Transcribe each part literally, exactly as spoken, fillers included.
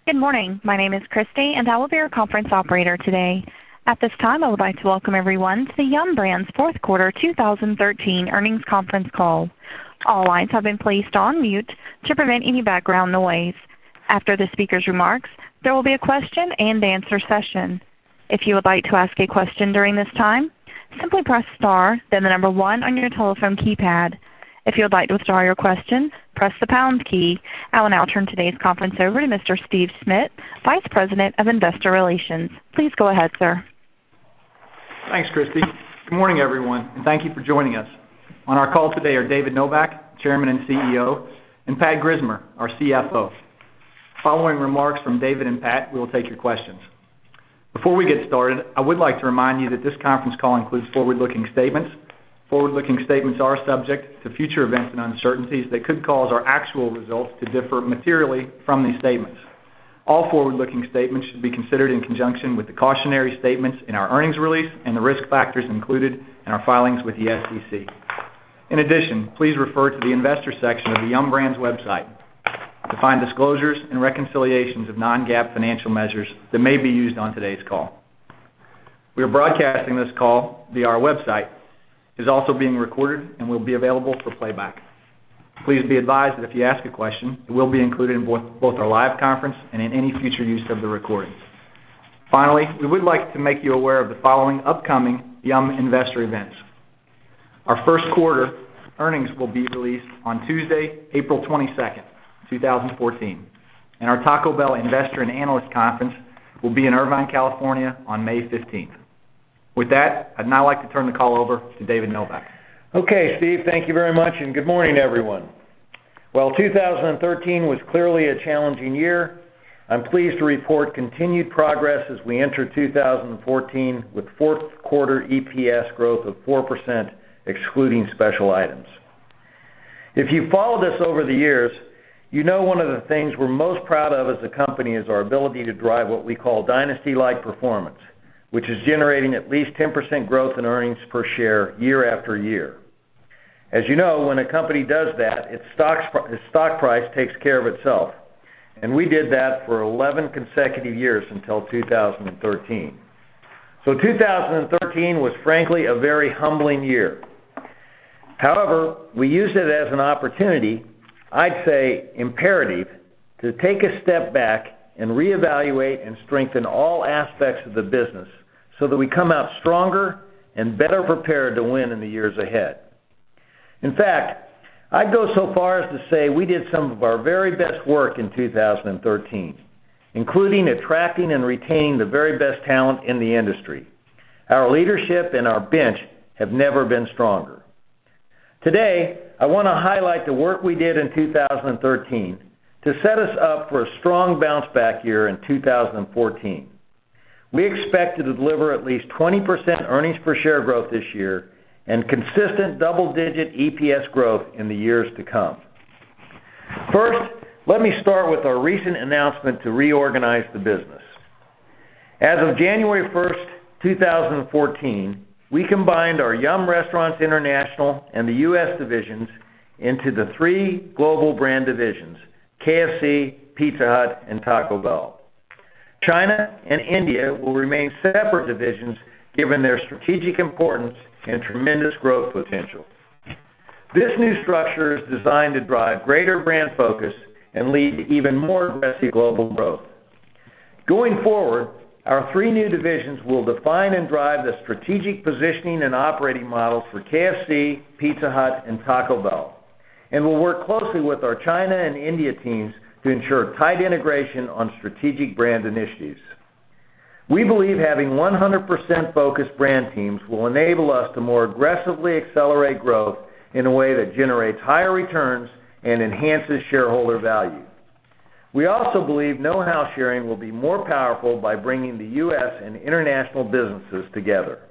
Good morning. My name is Christy, and I will be your conference operator today. At this time, I would like to welcome everyone to the Yum! Brands fourth quarter two thousand thirteen earnings conference call. All lines have been placed on mute to prevent any background noise. After the speaker's remarks, there will be a question and answer session. If you would like to ask a question during this time, simply press star, then the number one on your telephone keypad. If you would like to withdraw your question, press the pound key. I will now turn today's conference over to Mister Steve Schmidt, Vice President of Investor Relations. Please go ahead, sir. Thanks, Christy. Good morning, everyone, and thank you for joining us. On our call today are David Novak, Chairman and C E O, and Pat Grismer, our C F O. Following remarks from David and Pat, we will take your questions. Before we get started, I would like to remind you that this conference call includes forward-looking statements. Forward-looking statements are subject to future events and uncertainties that could cause our actual results to differ materially from these statements. All forward-looking statements should be considered in conjunction with the cautionary statements in our earnings release and the risk factors included in our filings with the S E C. In addition, please refer to the investor section of the Yum! Brands website to find disclosures and reconciliations of non-GAAP financial measures that may be used on today's call. We are broadcasting this call via our website. It is also being recorded and will be available for playback. Please be advised that if you ask a question, it will be included in both, both our live conference and in any future use of the recording. Finally, we would like to make you aware of the following upcoming Yum! Investor events. Our first quarter earnings will be released on Tuesday, April twenty-second, two thousand fourteen, and our Taco Bell Investor and Analyst Conference will be in Irvine, California on May fifteenth. With that, I'd now like to turn the call over to David Novak. Okay, Steve, thank you very much, and good morning, everyone. While two thousand thirteen was clearly a challenging year, I'm pleased to report continued progress as we enter two thousand fourteen with fourth quarter E P S growth of four percent, excluding special items. If you've followed us over the years, you know one of the things we're most proud of as a company is our ability to drive what we call dynasty-like performance, which is generating at least ten percent growth in earnings per share year after year. As you know, when a company does that, its stock, its stock price takes care of itself, and we did that for eleven consecutive years until two thousand thirteen. So two thousand thirteen was frankly a very humbling year. However, we used it as an opportunity, I'd say imperative, to take a step back and reevaluate and strengthen all aspects of the business so that we come out stronger and better prepared to win in the years ahead. In fact, I'd go so far as to say we did some of our very best work in two thousand thirteen, including attracting and retaining the very best talent in the industry. Our leadership and our bench have never been stronger. Today, I want to highlight the work we did in two thousand thirteen to set us up for a strong bounce-back year in two thousand fourteen. We expect to deliver at least twenty percent earnings per share growth this year and consistent double-digit E P S growth in the years to come. First, let me start with our recent announcement to reorganize the business. As of January first, two thousand fourteen, we combined our Yum! Restaurants International and the U S divisions into the three global brand divisions, K F C, Pizza Hut, and Taco Bell. China and India will remain separate divisions given their strategic importance and tremendous growth potential. This new structure is designed to drive greater brand focus and lead to even more aggressive global growth. Going forward, our three new divisions will define and drive the strategic positioning and operating models for K F C, Pizza Hut, and Taco Bell, and will work closely with our China and India teams to ensure tight integration on strategic brand initiatives. We believe having one hundred percent focused brand teams will enable us to more aggressively accelerate growth in a way that generates higher returns and enhances shareholder value. We also believe know-how sharing will be more powerful by bringing the U S and international businesses together.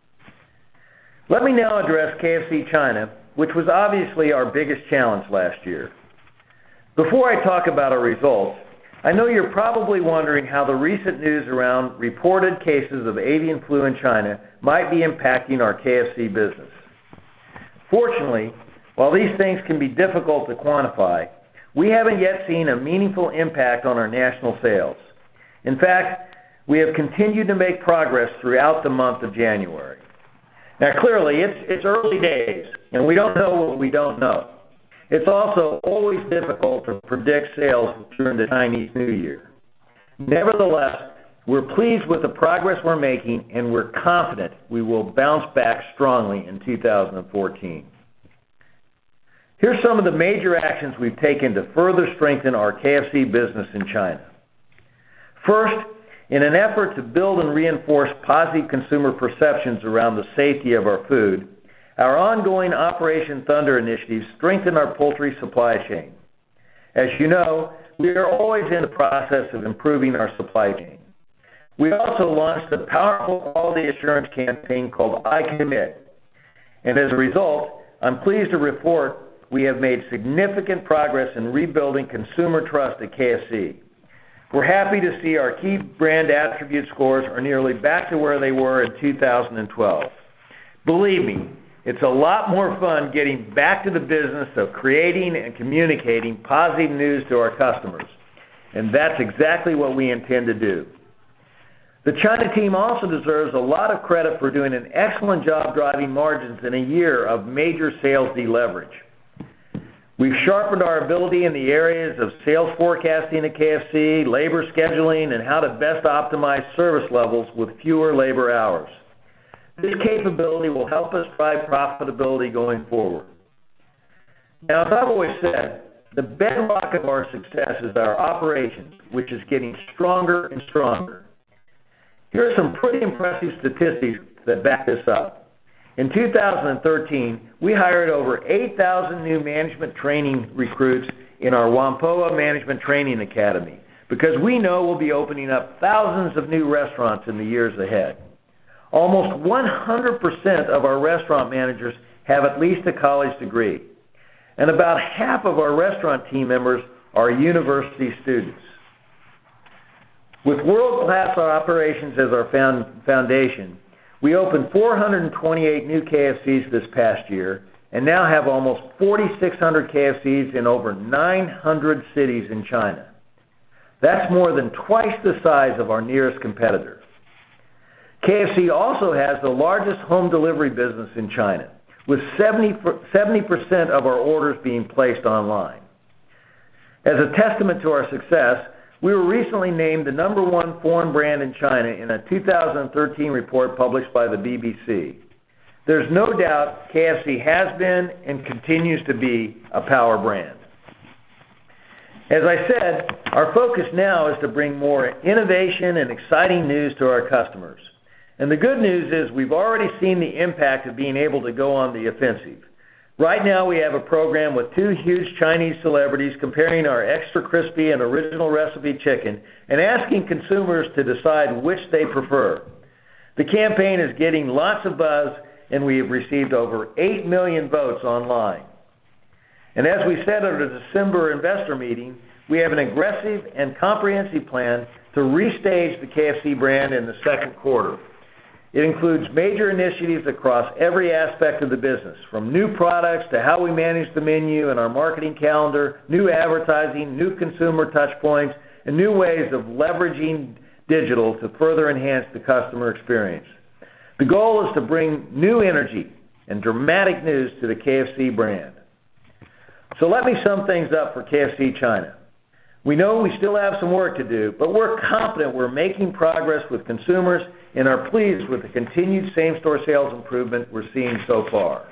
Let me now address K F C China, which was obviously our biggest challenge last year. Before I talk about our results, I know you're probably wondering how the recent news around reported cases of avian flu in China might be impacting our K F C business. Fortunately, while these things can be difficult to quantify, we haven't yet seen a meaningful impact on our national sales. In fact, we have continued to make progress throughout the month of January. Now, clearly, it's, it's early days, and we don't know what we don't know. It's also always difficult to predict sales during the Chinese New Year. Nevertheless, we're pleased with the progress we're making, and we're confident we will bounce back strongly in two thousand fourteen. Here's some of the major actions we've taken to further strengthen our K F C business in China. First, in an effort to build and reinforce positive consumer perceptions around the safety of our food, our ongoing Operation Thunder initiative strengthened our poultry supply chain. As you know, we are always in the process of improving our supply chain. We also launched a powerful quality assurance campaign called I Commit, and as a result, I'm pleased to report we have made significant progress in rebuilding consumer trust at K F C. We're happy to see our key brand attribute scores are nearly back to where they were in two thousand twelve. Believe me, it's a lot more fun getting back to the business of creating and communicating positive news to our customers, and that's exactly what we intend to do. The China team also deserves a lot of credit for doing an excellent job driving margins in a year of major sales deleverage. We've sharpened our ability in the areas of sales forecasting at K F C, labor scheduling, and how to best optimize service levels with fewer labor hours. This capability will help us drive profitability going forward. Now, as I've always said, the bedrock of our success is our operations, which is getting stronger and stronger. Here are some pretty impressive statistics that back this up. In two thousand thirteen, we hired over eight thousand new management training recruits in our Whampoa Management Training Academy because we know we'll be opening up thousands of new restaurants in the years ahead. Almost one hundred percent of our restaurant managers have at least a college degree, and about half of our restaurant team members are university students. With world-class operations as our foundation, we opened four hundred twenty-eight new K F Cs this past year and now have almost forty-six hundred K F Cs in over nine hundred cities in China. That's more than twice the size of our nearest competitor. K F C also has the largest home delivery business in China, with seventy percent of our orders being placed online. As a testament to our success, we were recently named the number one foreign brand in China in a two thousand thirteen report published by the B B C. There's no doubt K F C has been and continues to be a power brand. As I said, our focus now is to bring more innovation and exciting news to our customers. And the good news is we've already seen the impact of being able to go on the offensive. Right now we have a program with two huge Chinese celebrities comparing our extra crispy and original recipe chicken and asking consumers to decide which they prefer. The campaign is getting lots of buzz, and we have received over eight million votes online. And as we said at the December investor meeting, we have an aggressive and comprehensive plan to restage the K F C brand in the second quarter. It includes major initiatives across every aspect of the business, from new products to how we manage the menu and our marketing calendar, new advertising, new consumer touchpoints, and new ways of leveraging digital to further enhance the customer experience. The goal is to bring new energy and dramatic news to the K F C brand. So let me sum things up for K F C China. We know we still have some work to do, but we're confident we're making progress with consumers and are pleased with the continued same-store sales improvement we're seeing so far.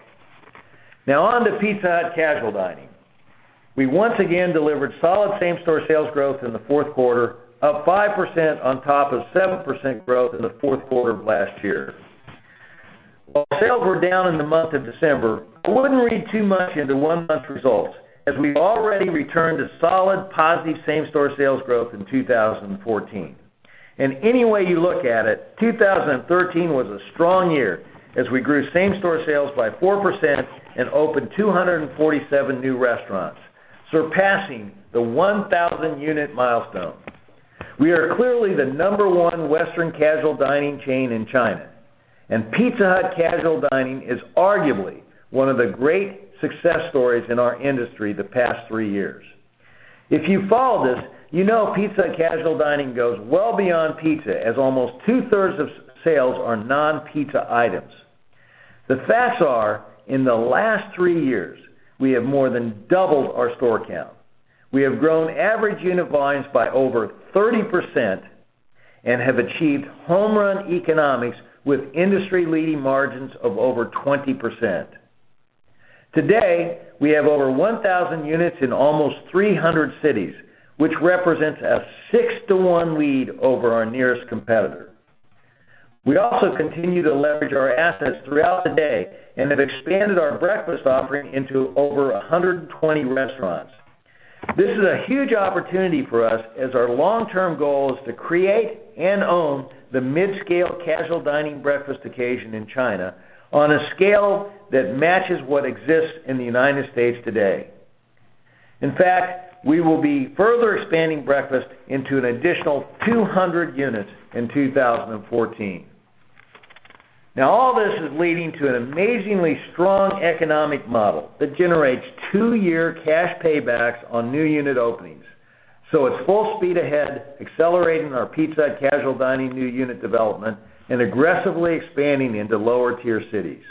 Now on to Pizza Hut casual dining. We once again delivered solid same-store sales growth in the fourth quarter, up five percent on top of seven percent growth in the fourth quarter of last year. While sales were down in the month of December, I wouldn't read too much into one month's results, as we've already returned to solid positive same-store sales growth in two thousand fourteen. And any way you look at it, two thousand thirteen was a strong year as we grew same-store sales by four percent and opened two hundred forty-seven new restaurants, surpassing the one thousand unit milestone. We are clearly the number one Western casual dining chain in China, and Pizza Hut casual dining is arguably one of the great success stories in our industry the past three years. If you follow this, you know Pizza Hut casual dining goes well beyond pizza, as almost two-thirds of sales are non-pizza items. The facts are, in the last three years, we have more than doubled our store count. We have grown average unit volumes by over thirty percent and have achieved home run economics with industry-leading margins of over twenty percent. Today, we have over one thousand units in almost three hundred cities, which represents a six to one lead over our nearest competitor. We also continue to leverage our assets throughout the day and have expanded our breakfast offering into over one hundred twenty restaurants. This is a huge opportunity for us, as our long-term goal is to create and own the mid-scale casual dining breakfast occasion in China on a scale that matches what exists in the United States today. In fact, we will be further expanding breakfast into an additional two hundred units in two thousand fourteen. Now, all this is leading to an amazingly strong economic model that generates two-year cash paybacks on new unit openings. So it's full speed ahead, accelerating our Pizza Hut casual dining new unit development and aggressively expanding into lower-tier cities.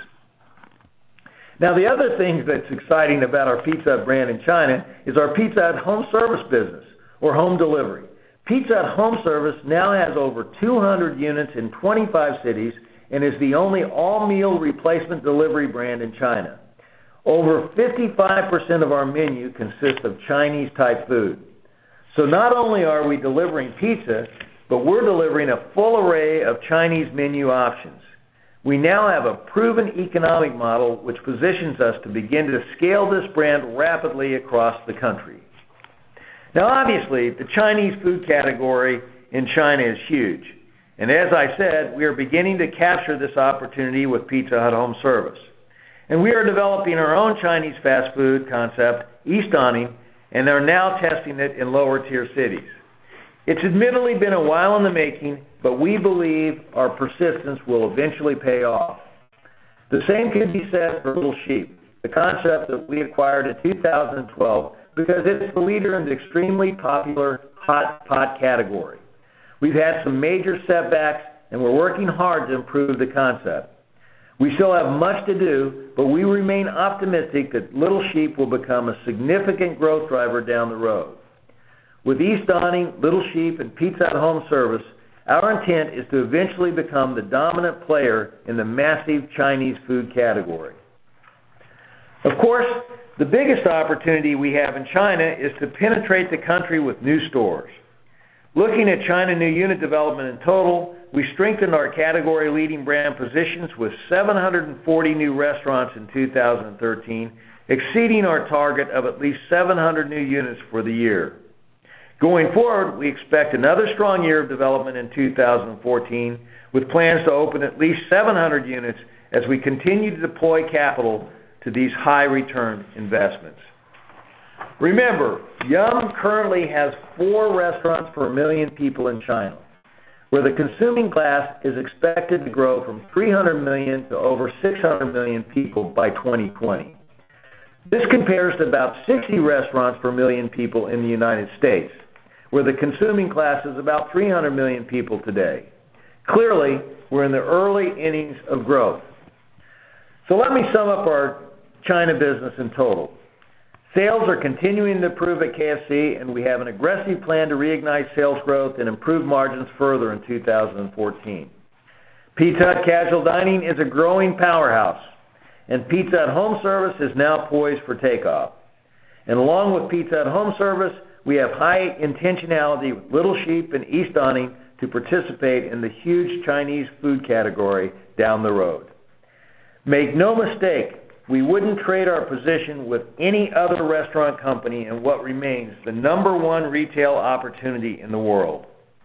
Now, the other thing that's exciting about our Pizza Hut brand in China is our Pizza Hut home service business, or home delivery. Pizza Hut home service now has over two hundred units in twenty-five cities and is the only all-meal replacement delivery brand in China. Over fifty-five percent of our menu consists of Chinese-type food. So not only are we delivering pizza, but we're delivering a full array of Chinese menu options. We now have a proven economic model which positions us to begin to scale this brand rapidly across the country. Now, obviously, the Chinese food category in China is huge. And as I said, we are beginning to capture this opportunity with Pizza Hut home service. And we are developing our own Chinese fast food concept, East Dawning, and are now testing it in lower-tier cities. It's admittedly been a while in the making, but we believe our persistence will eventually pay off. The same can be said for Little Sheep, the concept that we acquired in two thousand twelve, because it's the leader in the extremely popular hot pot category. We've had some major setbacks, and we're working hard to improve the concept. We still have much to do, but we remain optimistic that Little Sheep will become a significant growth driver down the road. With East Dawning, Little Sheep, and Pizza Hut home service, our intent is to eventually become the dominant player in the massive Chinese food category. Of course, the biggest opportunity we have in China is to penetrate the country with new stores. Looking at China new unit development in total, we strengthened our category-leading brand positions with seven hundred forty new restaurants in two thousand thirteen, exceeding our target of at least seven hundred new units for the year. Going forward, we expect another strong year of development in two thousand fourteen, with plans to open at least seven hundred units as we continue to deploy capital to these high-return investments. Remember, Yum currently has four restaurants per million people in China, where the consuming class is expected to grow from three hundred million to over six hundred million people by twenty twenty. This compares to about sixty restaurants per million people in the United States, where the consuming class is about three hundred million people today. Clearly, we're in the early innings of growth. So let me sum up our China business in total. Sales are continuing to improve at K F C, and we have an aggressive plan to reignite sales growth and improve margins further in two thousand fourteen. Pizza Hut casual dining is a growing powerhouse, and Pizza Hut home service is now poised for takeoff. And along with Pizza Hut home service, we have high intentionality with Little Sheep and East Dawning to participate in the huge Chinese food category down the road. Make no mistake, we wouldn't trade our position with any other restaurant company in what remains the number one retail opportunity in the world.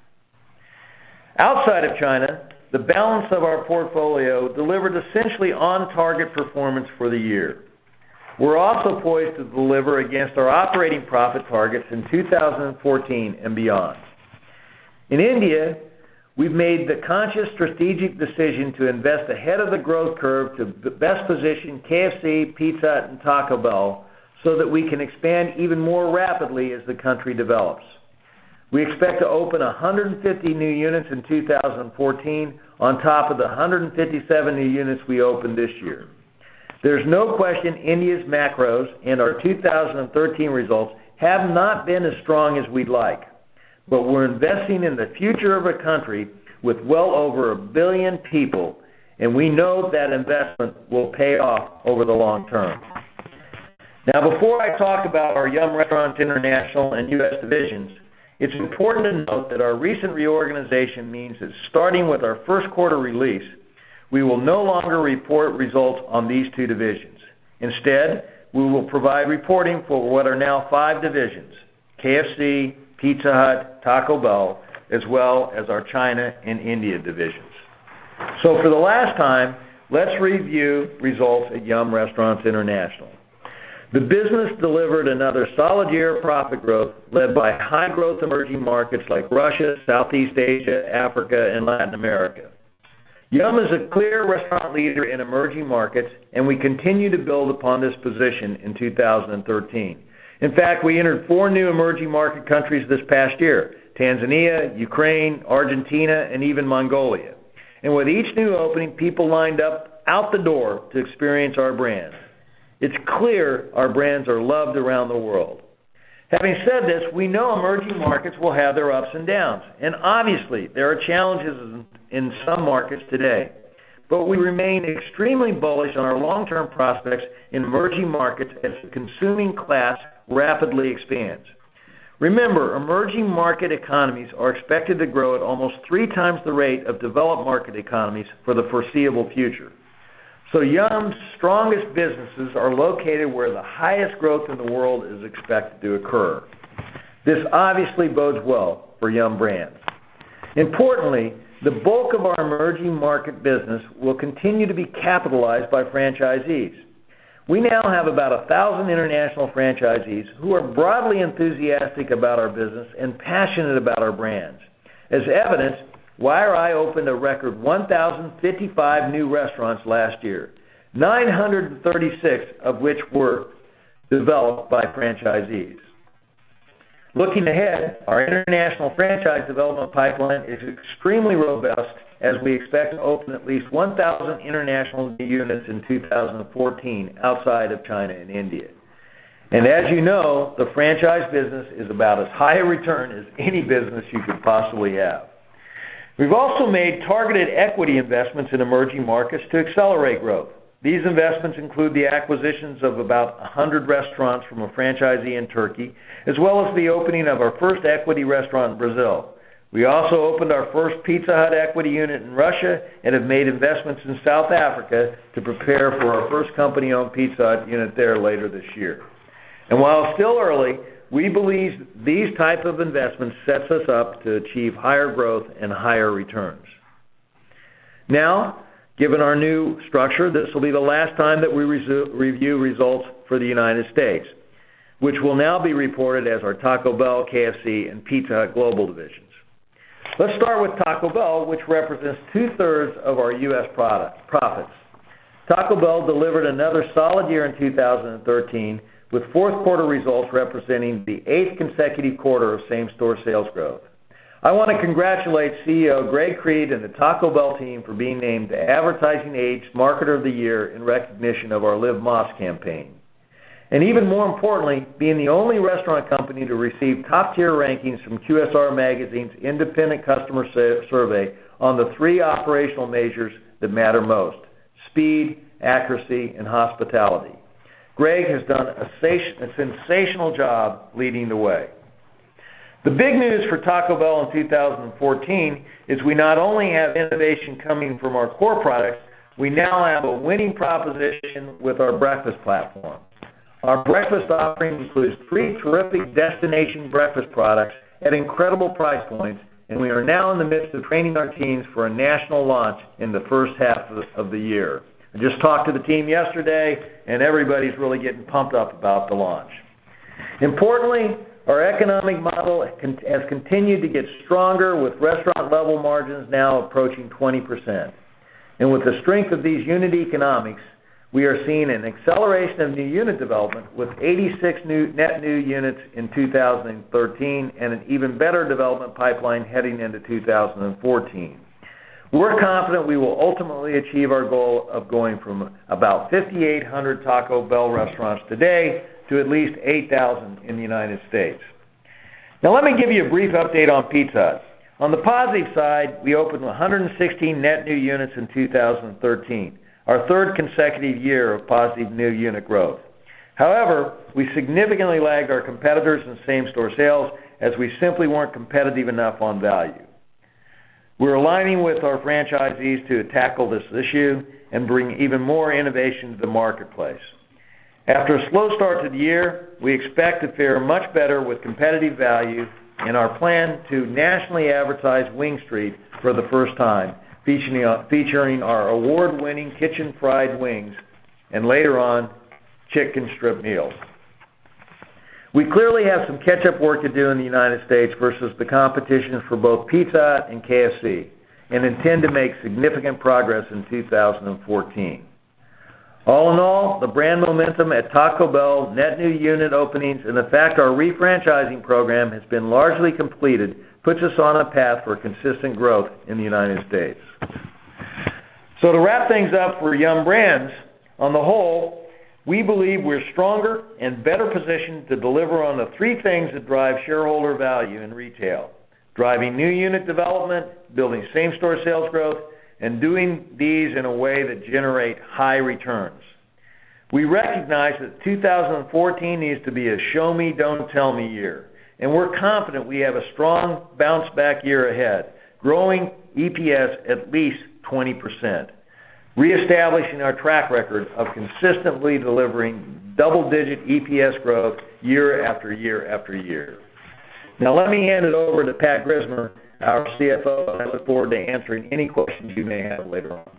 Outside of China, the balance of our portfolio delivered essentially on-target performance for the year. We're also poised to deliver against our operating profit targets in two thousand fourteen and beyond. In India, we've made the conscious strategic decision to invest ahead of the growth curve to best position K F C, Pizza Hut, and Taco Bell so that we can expand even more rapidly as the country develops. We expect to open one hundred fifty new units in two thousand fourteen on top of the one hundred fifty-seven new units we opened this year. There's no question India's macros and our two thousand thirteen results have not been as strong as we'd like, but we're investing in the future of a country with well over a billion people, and we know that investment will pay off over the long term. Now, before I talk about our Yum! Restaurants International and U S divisions, it's important to note that our recent reorganization means that starting with our first quarter release, we will no longer report results on these two divisions. Instead, we will provide reporting for what are now five divisions: K F C, Pizza Hut, Taco Bell, as well as our China and India divisions. So for the last time, let's review results at Yum! Restaurants International. The business delivered another solid year of profit growth, led by high-growth emerging markets like Russia, Southeast Asia, Africa, and Latin America. Yum! is a clear restaurant leader in emerging markets, and we continue to build upon this position in two thousand thirteen. In fact, we entered four new emerging market countries this past year: Tanzania, Ukraine, Argentina, and even Mongolia. And with each new opening, people lined up out the door to experience our brands. It's clear our brands are loved around the world. Having said this, we know emerging markets will have their ups and downs, and obviously there are challenges in some markets today. But we remain extremely bullish on our long-term prospects in emerging markets as the consuming class rapidly expands. Remember, emerging market economies are expected to grow at almost three times the rate of developed market economies for the foreseeable future. So Yum's strongest businesses are located where the highest growth in the world is expected to occur. This obviously bodes well for Yum brands. Importantly, the bulk of our emerging market business will continue to be capitalized by franchisees. We now have about one thousand international franchisees who are broadly enthusiastic about our business and passionate about our brands. As evidence, Y R I opened a record one thousand fifty-five new restaurants last year, nine hundred thirty-six of which were developed by franchisees. Looking ahead, our international franchise development pipeline is extremely robust as we expect to open at least one thousand international units in two thousand fourteen outside of China and India. And as you know, the franchise business is about as high a return as any business you could possibly have. We've also made targeted equity investments in emerging markets to accelerate growth. These investments include the acquisitions of about one hundred restaurants from a franchisee in Turkey, as well as the opening of our first equity restaurant in Brazil. We also opened our first Pizza Hut equity unit in Russia and have made investments in South Africa to prepare for our first company-owned Pizza Hut unit there later this year. And while it's still early, we believe these type of investments sets us up to achieve higher growth and higher returns. Now, given our new structure, this will be the last time that we resu- review results for the United States, which will now be reported as our Taco Bell, K F C, and Pizza Hut Global divisions. Let's start with Taco Bell, which represents two-thirds of our U S product, profits. Taco Bell delivered another solid year in two thousand thirteen, with fourth quarter results representing the eighth consecutive quarter of same-store sales growth. I want to congratulate C E O Greg Creed and the Taco Bell team for being named the Advertising Age Marketer of the Year in recognition of our Live Más campaign. And even more importantly, being the only restaurant company to receive top-tier rankings from Q S R Magazine's independent customer survey on the three operational measures that matter most: speed, accuracy, and hospitality. Greg has done a sensational job leading the way. The big news for Taco Bell in two thousand fourteen is we not only have innovation coming from our core products, we now have a winning proposition with our breakfast platform. Our breakfast offering includes three terrific destination breakfast products at incredible price points, and we are now in the midst of training our teams for a national launch in the first half of the year. I just talked to the team yesterday, and everybody's really getting pumped up about the launch. Importantly, our economic model has continued to get stronger, with restaurant-level margins now approaching twenty percent. And with the strength of these unit economics, we are seeing an acceleration of new unit development with eighty-six new, net new units in two thousand thirteen and an even better development pipeline heading into two thousand fourteen. We're confident we will ultimately achieve our goal of going from about fifty-eight hundred Taco Bell restaurants today to at least eight thousand in the United States. Now let me give you a brief update on Pizza Hut. On the positive side, we opened one hundred sixteen net new units in two thousand thirteen, our third consecutive year of positive new unit growth. However, we significantly lagged our competitors in same-store sales as we simply weren't competitive enough on value. We're aligning with our franchisees to tackle this issue and bring even more innovation to the marketplace. After a slow start to the year, we expect to fare much better with competitive value in our plan to nationally advertise Wing Street for the first time, featuring our award-winning kitchen fried wings and later on chicken strip meals. We clearly have some catch-up work to do in the United States versus the competition for both Pizza Hut and K F C and intend to make significant progress in two thousand fourteen. All in all, the brand momentum at Taco Bell, net new unit openings, and the fact our refranchising program has been largely completed puts us on a path for consistent growth in the United States. So to wrap things up for Yum! Brands, on the whole, we believe we're stronger and better positioned to deliver on the three things that drive shareholder value in retail: driving new unit development, building same-store sales growth, and doing these in a way that generate high returns. We recognize that two thousand fourteen needs to be a show-me, don't-tell-me year, and we're confident we have a strong bounce-back year ahead, growing E P S at least twenty percent, reestablishing our track record of consistently delivering double-digit E P S growth year after year after year. Now let me hand it over to Pat Grismer, our C F O, and I look forward to answering any questions you may have later on.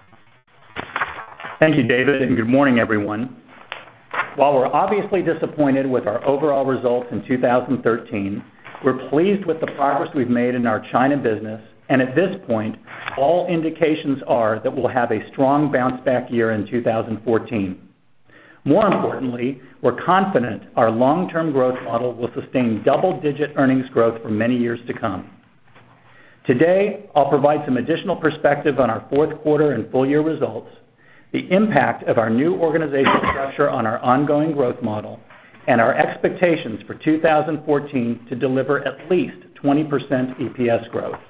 Thank you, David, and good morning, everyone. While we're obviously disappointed with our overall results in two thousand thirteen, we're pleased with the progress we've made in our China business, and at this point, all indications are that we'll have a strong bounce-back year in two thousand fourteen. More importantly, we're confident our long-term growth model will sustain double-digit earnings growth for many years to come. Today, I'll provide some additional perspective on our fourth quarter and full-year results, the impact of our new organizational structure on our ongoing growth model, and our expectations for two thousand fourteen to deliver at least twenty percent E P S growth.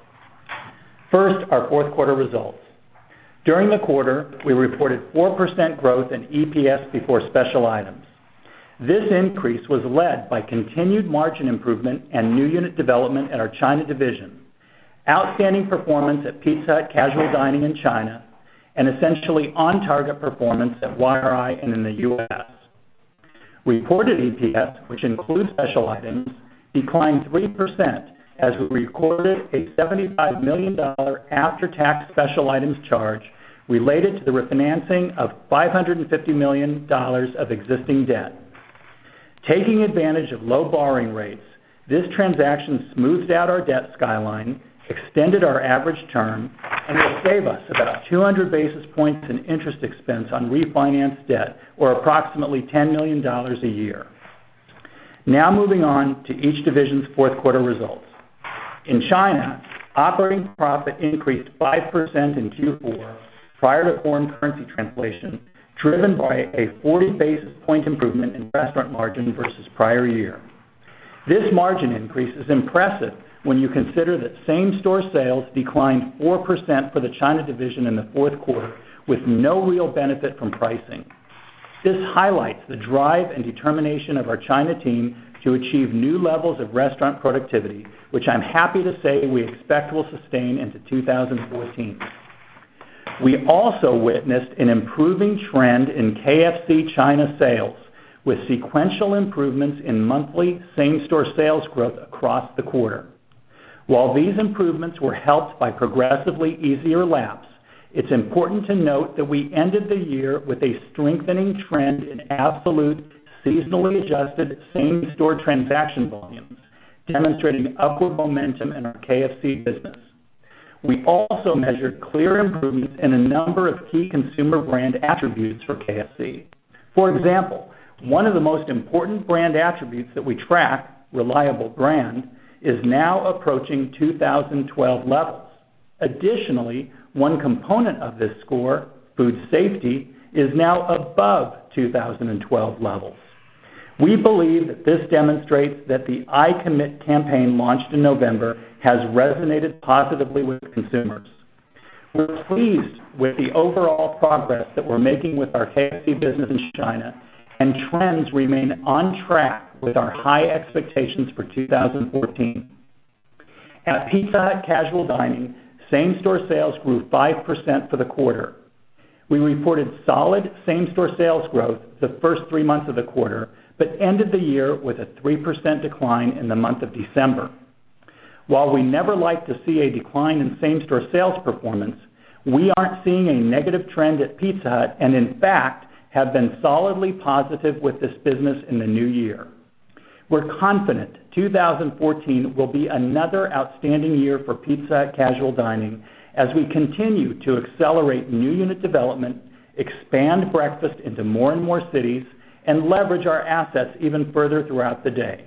First, our fourth quarter results. During the quarter, we reported four percent growth in E P S before special items. This increase was led by continued margin improvement and new unit development at our China division, outstanding performance at Pizza Hut Casual Dining in China, and essentially on-target performance at Y R I and in the U S Reported E P S, which includes special items, declined three percent as we recorded a seventy-five million dollars after-tax special items charge related to the refinancing of five hundred fifty million dollars of existing debt. Taking advantage of low borrowing rates, this transaction smoothed out our debt skyline, extended our average term, and will save us about two hundred basis points in interest expense on refinanced debt, or approximately ten million dollars a year. Now moving on to each division's fourth quarter results. In China, operating profit increased five percent in Q four prior to foreign currency translation, driven by a forty basis point improvement in restaurant margin versus prior year. This margin increase is impressive when you consider that same-store sales declined four percent for the China division in the fourth quarter with no real benefit from pricing. This highlights the drive and determination of our China team to achieve new levels of restaurant productivity, which I'm happy to say we expect will sustain into two thousand fourteen. We also witnessed an improving trend in K F C China sales, with sequential improvements in monthly same-store sales growth across the quarter. While these improvements were helped by progressively easier laps, it's important to note that we ended the year with a strengthening trend in absolute, seasonally adjusted same-store transaction volumes, demonstrating upward momentum in our K F C business. we also measured clear improvements in a number of key consumer brand attributes for K F C. For example, one of the most important brand attributes that we track, reliable brand, is now approaching two thousand twelve levels. Additionally, one component of this score, food safety, is now above two thousand twelve levels. We believe that this demonstrates that the I Commit campaign launched in November has resonated positively with consumers. We're pleased with the overall progress that we're making with our K F C business in China, and trends remain on track with our high expectations for two thousand fourteen. At Pizza Hut Casual Dining, same-store sales grew five percent for the quarter. We reported solid same-store sales growth the first three months of the quarter, but ended the year with a three percent decline in the month of December. While we never like to see a decline in same-store sales performance, we aren't seeing a negative trend at Pizza Hut, and in fact, have been solidly positive with this business in the new year. We're confident two thousand fourteen will be another outstanding year for Pizza Hut Casual Dining as we continue to accelerate new unit development, expand breakfast into more and more cities, and leverage our assets even further throughout the day.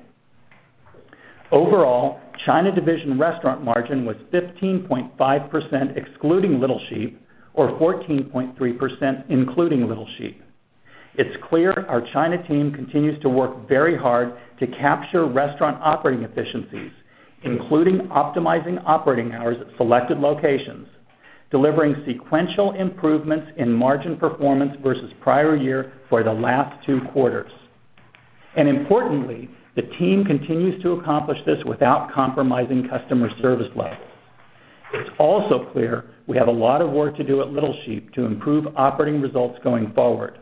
Overall, China division restaurant margin was fifteen point five percent excluding Little Sheep, or fourteen point three percent including Little Sheep. It's clear our China team continues to work very hard to capture restaurant operating efficiencies, including optimizing operating hours at selected locations, delivering sequential improvements in margin performance versus prior year for the last two quarters. And importantly, the team continues to accomplish this without compromising customer service levels. It's also clear we have a lot of work to do at Little Sheep to improve operating results going forward.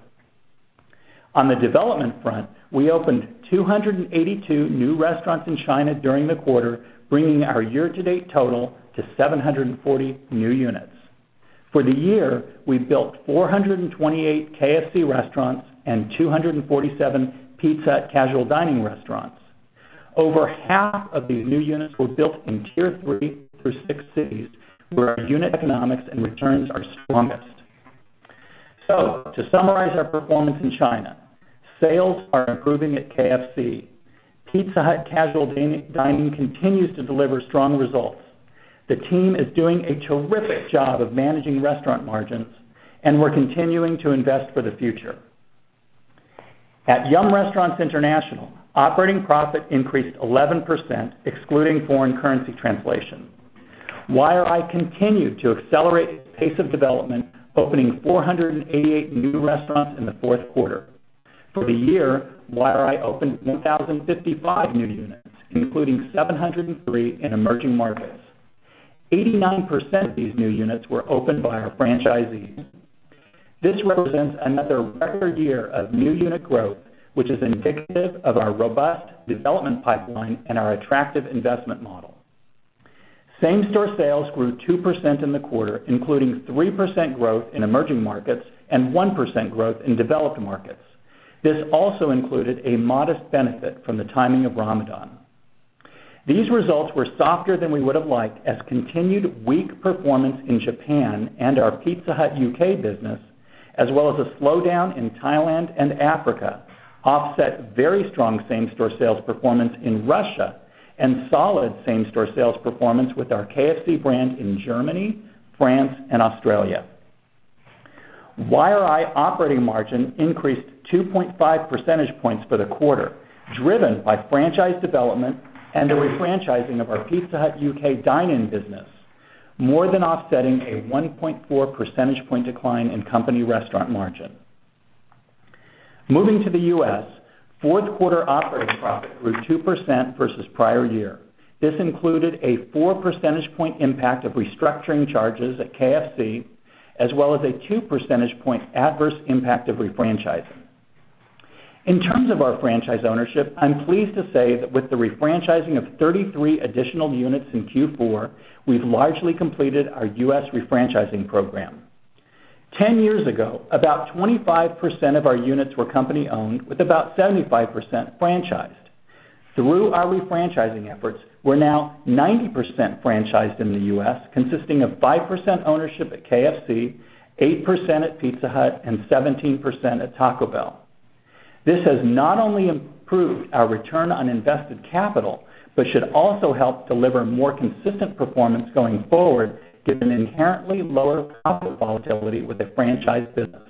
On the development front, we opened two hundred eighty-two new restaurants in China during the quarter, bringing our year-to-date total to seven hundred forty new units. For the year, we built four hundred twenty-eight K F C restaurants and two hundred forty-seven Pizza Hut Casual Dining restaurants. Over half of these new units were built in Tier three through six cities, where our unit economics and returns are strongest. So, to summarize our performance in China, sales are improving at K F C. Pizza Hut Casual Dining continues to deliver strong results. The team is doing a terrific job of managing restaurant margins, and we're continuing to invest for the future. At Yum! Restaurants International, operating profit increased eleven percent, excluding foreign currency translation. Y R I continued to accelerate its pace of development, opening four hundred eighty-eight new restaurants in the fourth quarter. For the year, Y R I opened one thousand fifty-five new units, including seven hundred three in emerging markets. eighty-nine percent of these new units were opened by our franchisees. This represents another record year of new unit growth, which is indicative of our robust development pipeline and our attractive investment model. Same-store sales grew two percent in the quarter, including three percent growth in emerging markets and one percent growth in developed markets. This also included a modest benefit from the timing of Ramadan. These results were softer than we would have liked, as continued weak performance in Japan and our Pizza Hut U K business, as well as a slowdown in Thailand and Africa, offset very strong same-store sales performance in Russia and solid same-store sales performance with our K F C brand in Germany, France, and Australia. Y R I operating margin increased two point five percentage points for the quarter, driven by franchise development and the refranchising of our Pizza Hut U K dine-in business, more than offsetting a one point four percentage point decline in company restaurant margin. Moving to the U S, fourth quarter operating profit grew two percent versus prior year. This included a four percentage point impact of restructuring charges at K F C, as well as a two percentage point adverse impact of refranchising. In terms of our franchise ownership, I'm pleased to say that with the refranchising of thirty-three additional units in Q four, we've largely completed our U S refranchising program. Ten years ago, about twenty-five percent of our units were company-owned, with about seventy-five percent franchised. Through our refranchising efforts, we're now ninety percent franchised in the U S, consisting of five percent ownership at K F C, eight percent at Pizza Hut, and seventeen percent at Taco Bell. This has not only improved our return on invested capital, but should also help deliver more consistent performance going forward, given inherently lower profit volatility with a franchise business.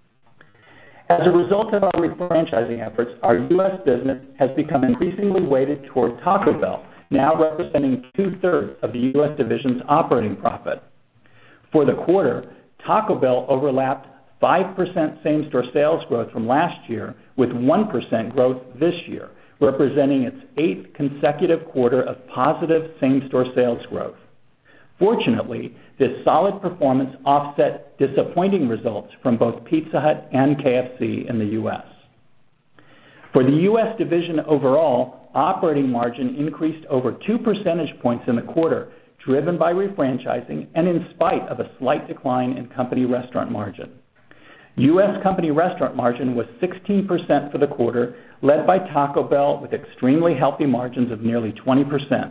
As a result of our refranchising efforts, our U S business has become increasingly weighted toward Taco Bell, now representing two-thirds of the U S division's operating profit. For the quarter, Taco Bell overlapped five percent same-store sales growth from last year with one percent growth this year, representing its eighth consecutive quarter of positive same-store sales growth. Fortunately, this solid performance offset disappointing results from both Pizza Hut and K F C in the U S. For the U S division overall, operating margin increased over two percentage points in the quarter, driven by refranchising and in spite of a slight decline in company restaurant margin. U S company restaurant margin was sixteen percent for the quarter, led by Taco Bell with extremely healthy margins of nearly twenty percent.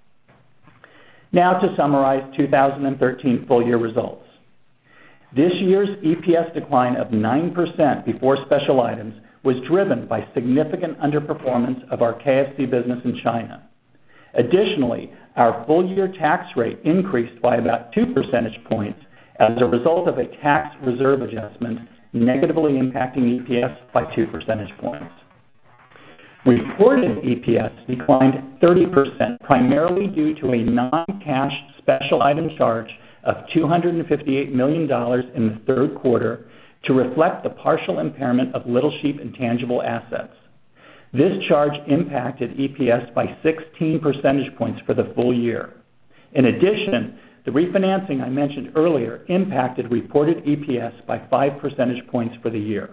Now to summarize two thousand thirteen full-year results. This year's E P S decline of nine percent before special items was driven by significant underperformance of our K F C business in China. Additionally, our full-year tax rate increased by about two percentage points as a result of a tax reserve adjustment, negatively impacting E P S by two percentage points. Reported E P S declined thirty percent, primarily due to a non-cash special item charge of two hundred fifty-eight million dollars in the third quarter to reflect the partial impairment of Little Sheep intangible assets. This charge impacted E P S by sixteen percentage points for the full year. In addition, the refinancing I mentioned earlier impacted reported E P S by five percentage points for the year.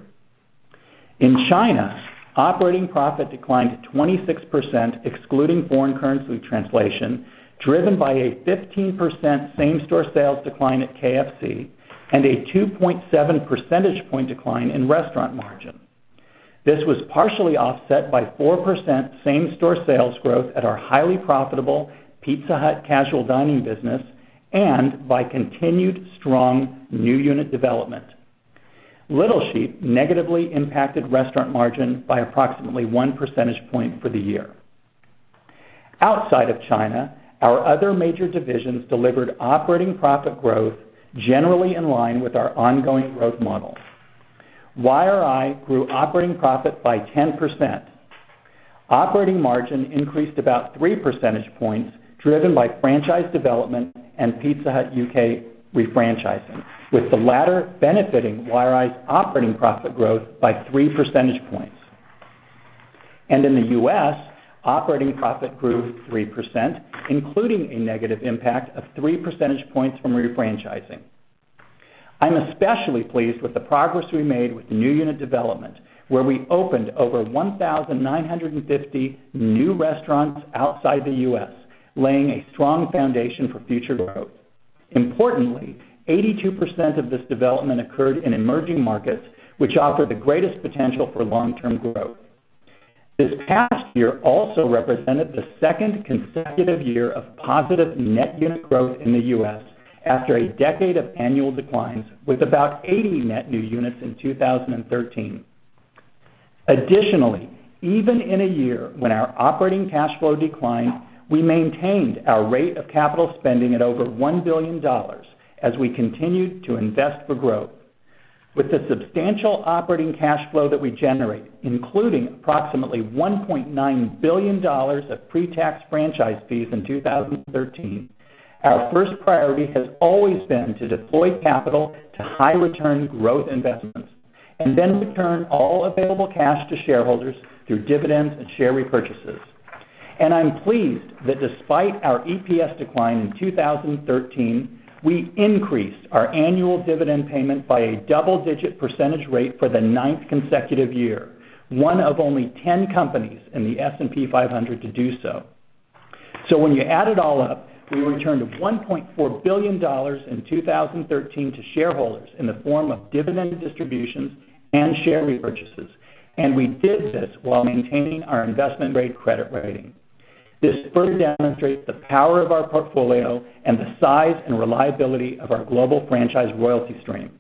In China, operating profit declined twenty-six percent excluding foreign currency translation, driven by a fifteen percent same-store sales decline at K F C and a two point seven percentage point decline in restaurant margin. This was partially offset by four percent same-store sales growth at our highly profitable Pizza Hut casual dining business and by continued strong new unit development. Little Sheep negatively impacted restaurant margin by approximately one percentage point for the year. Outside of China, our other major divisions delivered operating profit growth generally in line with our ongoing growth model. Y R I grew operating profit by ten percent. Operating margin increased about three percentage points, driven by franchise development and Pizza Hut U K refranchising, with the latter benefiting Y R I's operating profit growth by three percentage points. And in the U S, operating profit grew three percent, including a negative impact of three percentage points from refranchising. I'm especially pleased with the progress we made with new unit development, where we opened over one thousand nine hundred fifty new restaurants outside the U S, laying a strong foundation for future growth. Importantly, eighty-two percent of this development occurred in emerging markets, which offer the greatest potential for long-term growth. This past year also represented the second consecutive year of positive net unit growth in the U S after a decade of annual declines, with about eighty net new units in two thousand thirteen. Additionally, even in a year when our operating cash flow declined, we maintained our rate of capital spending at over one billion dollars as we continued to invest for growth. With the substantial operating cash flow that we generate, including approximately one point nine billion dollars of pre-tax franchise fees in two thousand thirteen, our first priority has always been to deploy capital to high-return growth investments and then return all available cash to shareholders through dividends and share repurchases. And I'm pleased that despite our E P S decline in two thousand thirteen, we increased our annual dividend payment by a double-digit percentage rate for the ninth consecutive year, one of only ten companies in the S and P five hundred to do so. So when you add it all up, we returned one point four billion dollars in two thousand thirteen to shareholders in the form of dividend distributions and share repurchases, and we did this while maintaining our investment-grade credit rating. This further demonstrates the power of our portfolio and the size and reliability of our global franchise royalty stream.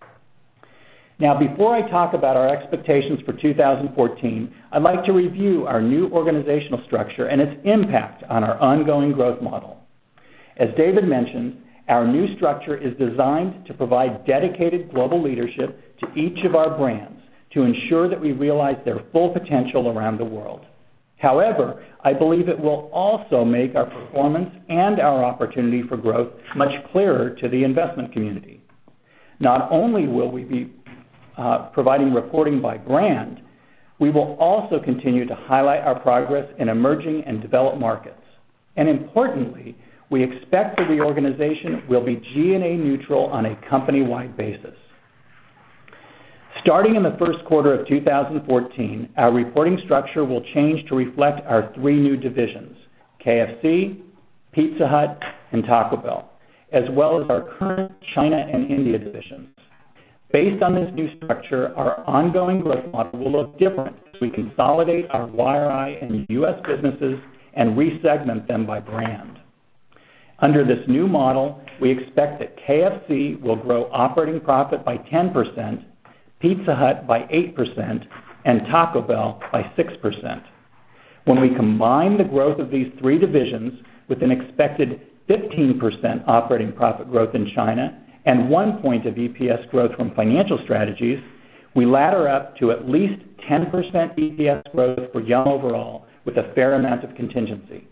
Now, before I talk about our expectations for two thousand fourteen, I'd like to review our new organizational structure and its impact on our ongoing growth model. As David mentioned, our new structure is designed to provide dedicated global leadership to each of our brands to ensure that we realize their full potential around the world. However, I believe it will also make our performance and our opportunity for growth much clearer to the investment community. Not only will we be uh, providing reporting by brand, we will also continue to highlight our progress in emerging and developed markets. And importantly, we expect the reorganization will be G and A neutral on a company-wide basis. Starting in the first quarter of two thousand fourteen, our reporting structure will change to reflect our three new divisions, K F C, Pizza Hut, and Taco Bell, as well as our current China and India divisions. Based on this new structure, our ongoing growth model will look different as we consolidate our Y R I and U S businesses and resegment them by brand. Under this new model, we expect that K F C will grow operating profit by ten percent, Pizza Hut by eight percent, and Taco Bell by six percent. When we combine the growth of these three divisions with an expected fifteen percent operating profit growth in China and one point of E P S growth from financial strategies, we ladder up to at least ten percent E P S growth for Yum overall with a fair amount of contingency.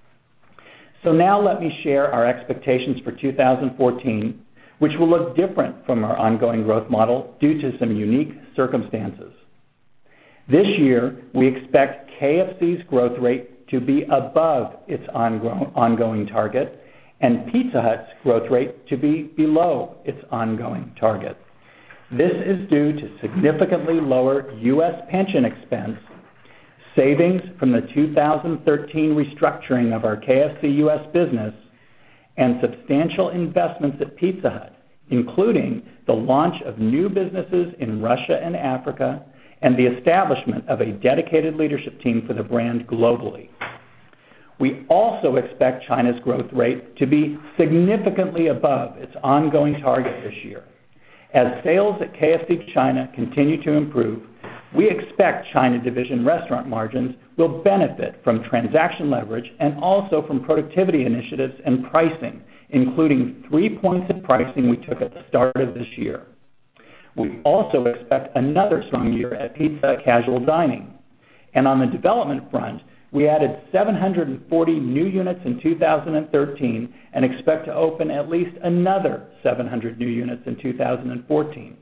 So now let me share our expectations for two thousand fourteen, which will look different from our ongoing growth model due to some unique circumstances. This year, we expect K F C's growth rate to be above its ongoing target, and Pizza Hut's growth rate to be below its ongoing target. This is due to significantly lower U S pension expense, savings from the two thousand thirteen restructuring of our K F C U S business, and substantial investments at Pizza Hut, including the launch of new businesses in Russia and Africa and the establishment of a dedicated leadership team for the brand globally. We also expect China's growth rate to be significantly above its ongoing target this year. As sales at K F C China continue to improve, we expect China division restaurant margins will benefit from transaction leverage and also from productivity initiatives and pricing, including three points of pricing we took at the start of this year. We also expect another strong year at Pizza Hut Casual Dining. And on the development front, we added seven hundred forty new units in two thousand thirteen and expect to open at least another seven hundred new units in two thousand fourteen.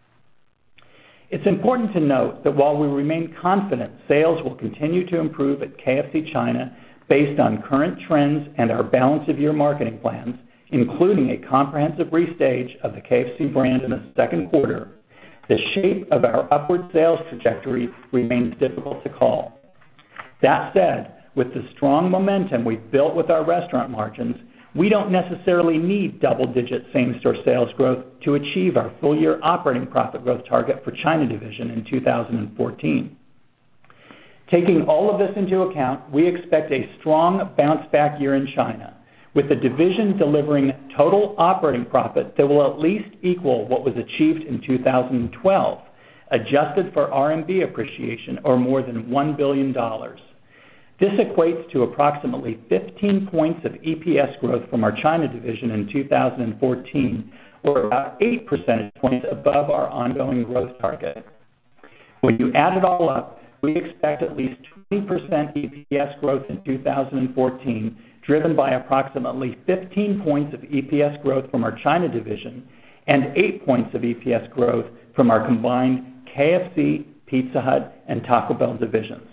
It's important to note that while we remain confident sales will continue to improve at K F C China based on current trends and our balance of year marketing plans, including a comprehensive restage of the K F C brand in the second quarter, the shape of our upward sales trajectory remains difficult to call. That said, with the strong momentum we've built with our restaurant margins, we don't necessarily need double-digit same-store sales growth to achieve our full-year operating profit growth target for China division in two thousand fourteen. Taking all of this into account, we expect a strong bounce-back year in China, with the division delivering total operating profit that will at least equal what was achieved in two thousand twelve, adjusted for R M B appreciation, or more than one billion dollars. This equates to approximately fifteen points of E P S growth from our China division in two thousand fourteen, or about eight percentage points above our ongoing growth target. When you add it all up, we expect at least twenty percent E P S growth in two thousand fourteen, driven by approximately fifteen points of E P S growth from our China division and eight points of E P S growth from our combined K F C, Pizza Hut, and Taco Bell divisions.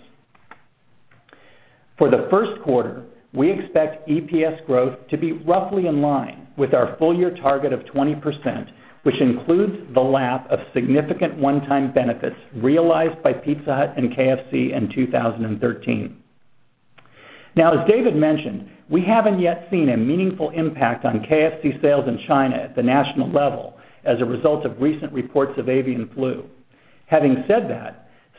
For the first quarter, we expect E P S growth to be roughly in line with our full-year target of twenty percent, which includes the lap of significant one-time benefits realized by Pizza Hut and K F C in two thousand thirteen. Now, as David mentioned, we haven't yet seen a meaningful impact on K F C sales in China at the national level as a result of recent reports of avian flu. Having said that,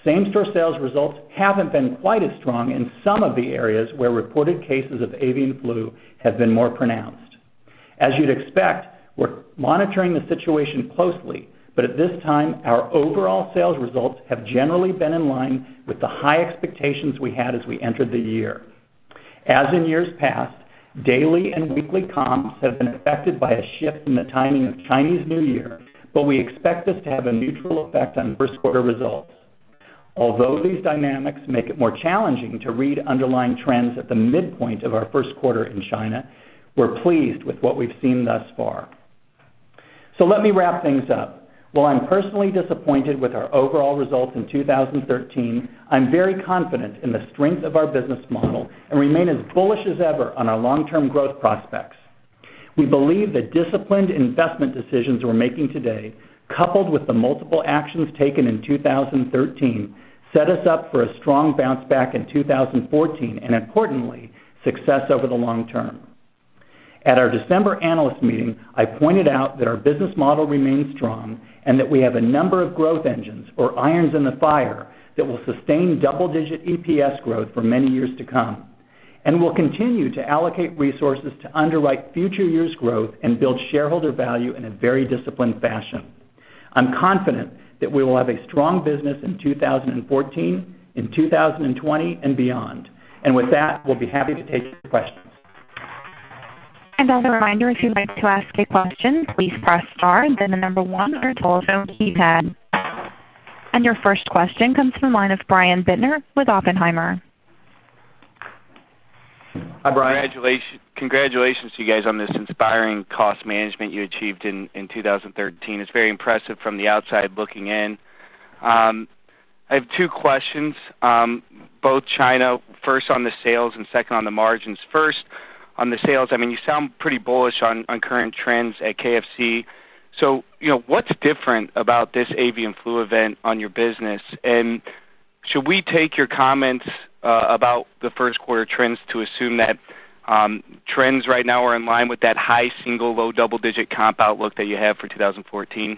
same-store sales results haven't been quite as strong in some of the areas where reported cases of avian flu have been more pronounced. As you'd expect, we're monitoring the situation closely, but at this time, our overall sales results have generally been in line with the high expectations we had as we entered the year. As in years past, daily and weekly comps have been affected by a shift in the timing of Chinese New Year, but we expect this to have a neutral effect on first quarter results. Although these dynamics make it more challenging to read underlying trends at the midpoint of our first quarter in China, we're pleased with what we've seen thus far. So let me wrap things up. While I'm personally disappointed with our overall results in two thousand thirteen, I'm very confident in the strength of our business model and remain as bullish as ever on our long-term growth prospects. We believe the disciplined investment decisions we're making today, coupled with the multiple actions taken in two thousand thirteen, set us up for a strong bounce back in two thousand fourteen and, importantly, success over the long term. At our December analyst meeting, I pointed out that our business model remains strong and that we have a number of growth engines, or irons in the fire, that will sustain double-digit E P S growth for many years to come. And we'll continue to allocate resources to underwrite future years' growth and build shareholder value in a very disciplined fashion. I'm confident that we will have a strong business in two thousand fourteen, in two thousand twenty, and beyond. And with that, we'll be happy to take your questions. And as a reminder, if you'd like to ask a question, please press star and then the number one on your telephone keypad. And your first question comes from the line of Brian Bittner with Oppenheimer. Hi, Brian. Congratulations, congratulations to you guys on this inspiring cost management you achieved in, in two thousand thirteen. It's very impressive from the outside looking in. Um, I have two questions, um, both China, first on the sales and second on the margins. First, on the sales, I mean, you sound pretty bullish on, on current trends at K F C. So, you know, what's different about this avian flu event on your business? And should we take your comments uh, about the first quarter trends to assume that um, trends right now are in line with that high single, low double-digit comp outlook that you have for two thousand fourteen?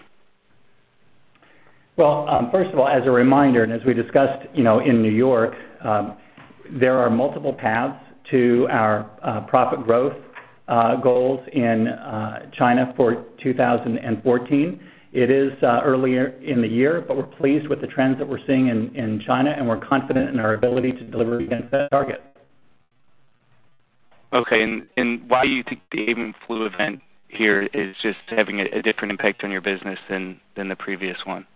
Well, um, first of all, as a reminder, and as we discussed, you know, in New York, um, there are multiple paths to our uh, profit growth uh, goals in uh, China for two thousand fourteen. It is uh, earlier in the year, but we're pleased with the trends that we're seeing in, in China, and we're confident in our ability to deliver against that target. Okay, and, and why do you think the avian flu event here is just having a, a different impact on your business than, than the previous one?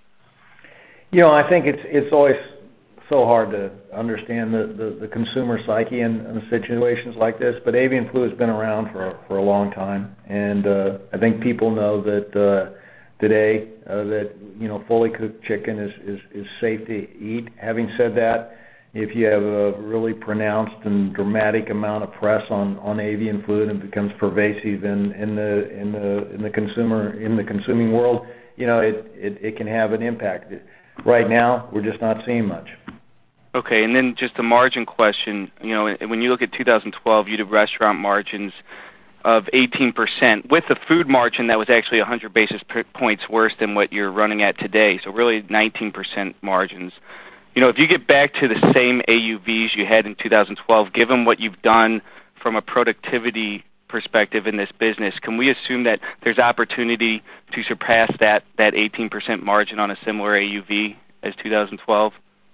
You know, I think it's it's always so hard to understand the, the, the consumer psyche in, in situations like this, but avian flu has been around for, for a long time, and uh, I think people know that uh, today uh, that, you know, fully cooked chicken is, is, is safe to eat. Having said that, if you have a really pronounced and dramatic amount of press on, on avian flu and it becomes pervasive in, in the in the in the consumer in the consuming world, you know, it, it, it can have an impact. Right now, we're just not seeing much. Okay, and then just a margin question. You know, when you look at two thousand twelve, you did restaurant margins of eighteen percent with a food margin that was actually one hundred basis points worse than what you're running at today, so really nineteen percent margins. You know, if you get back to the same A U Vs you had in two thousand twelve, given what you've done from a productivity perspective in this business, can we assume that there's opportunity to surpass that, that eighteen percent margin on a similar A U V as two thousand twelve?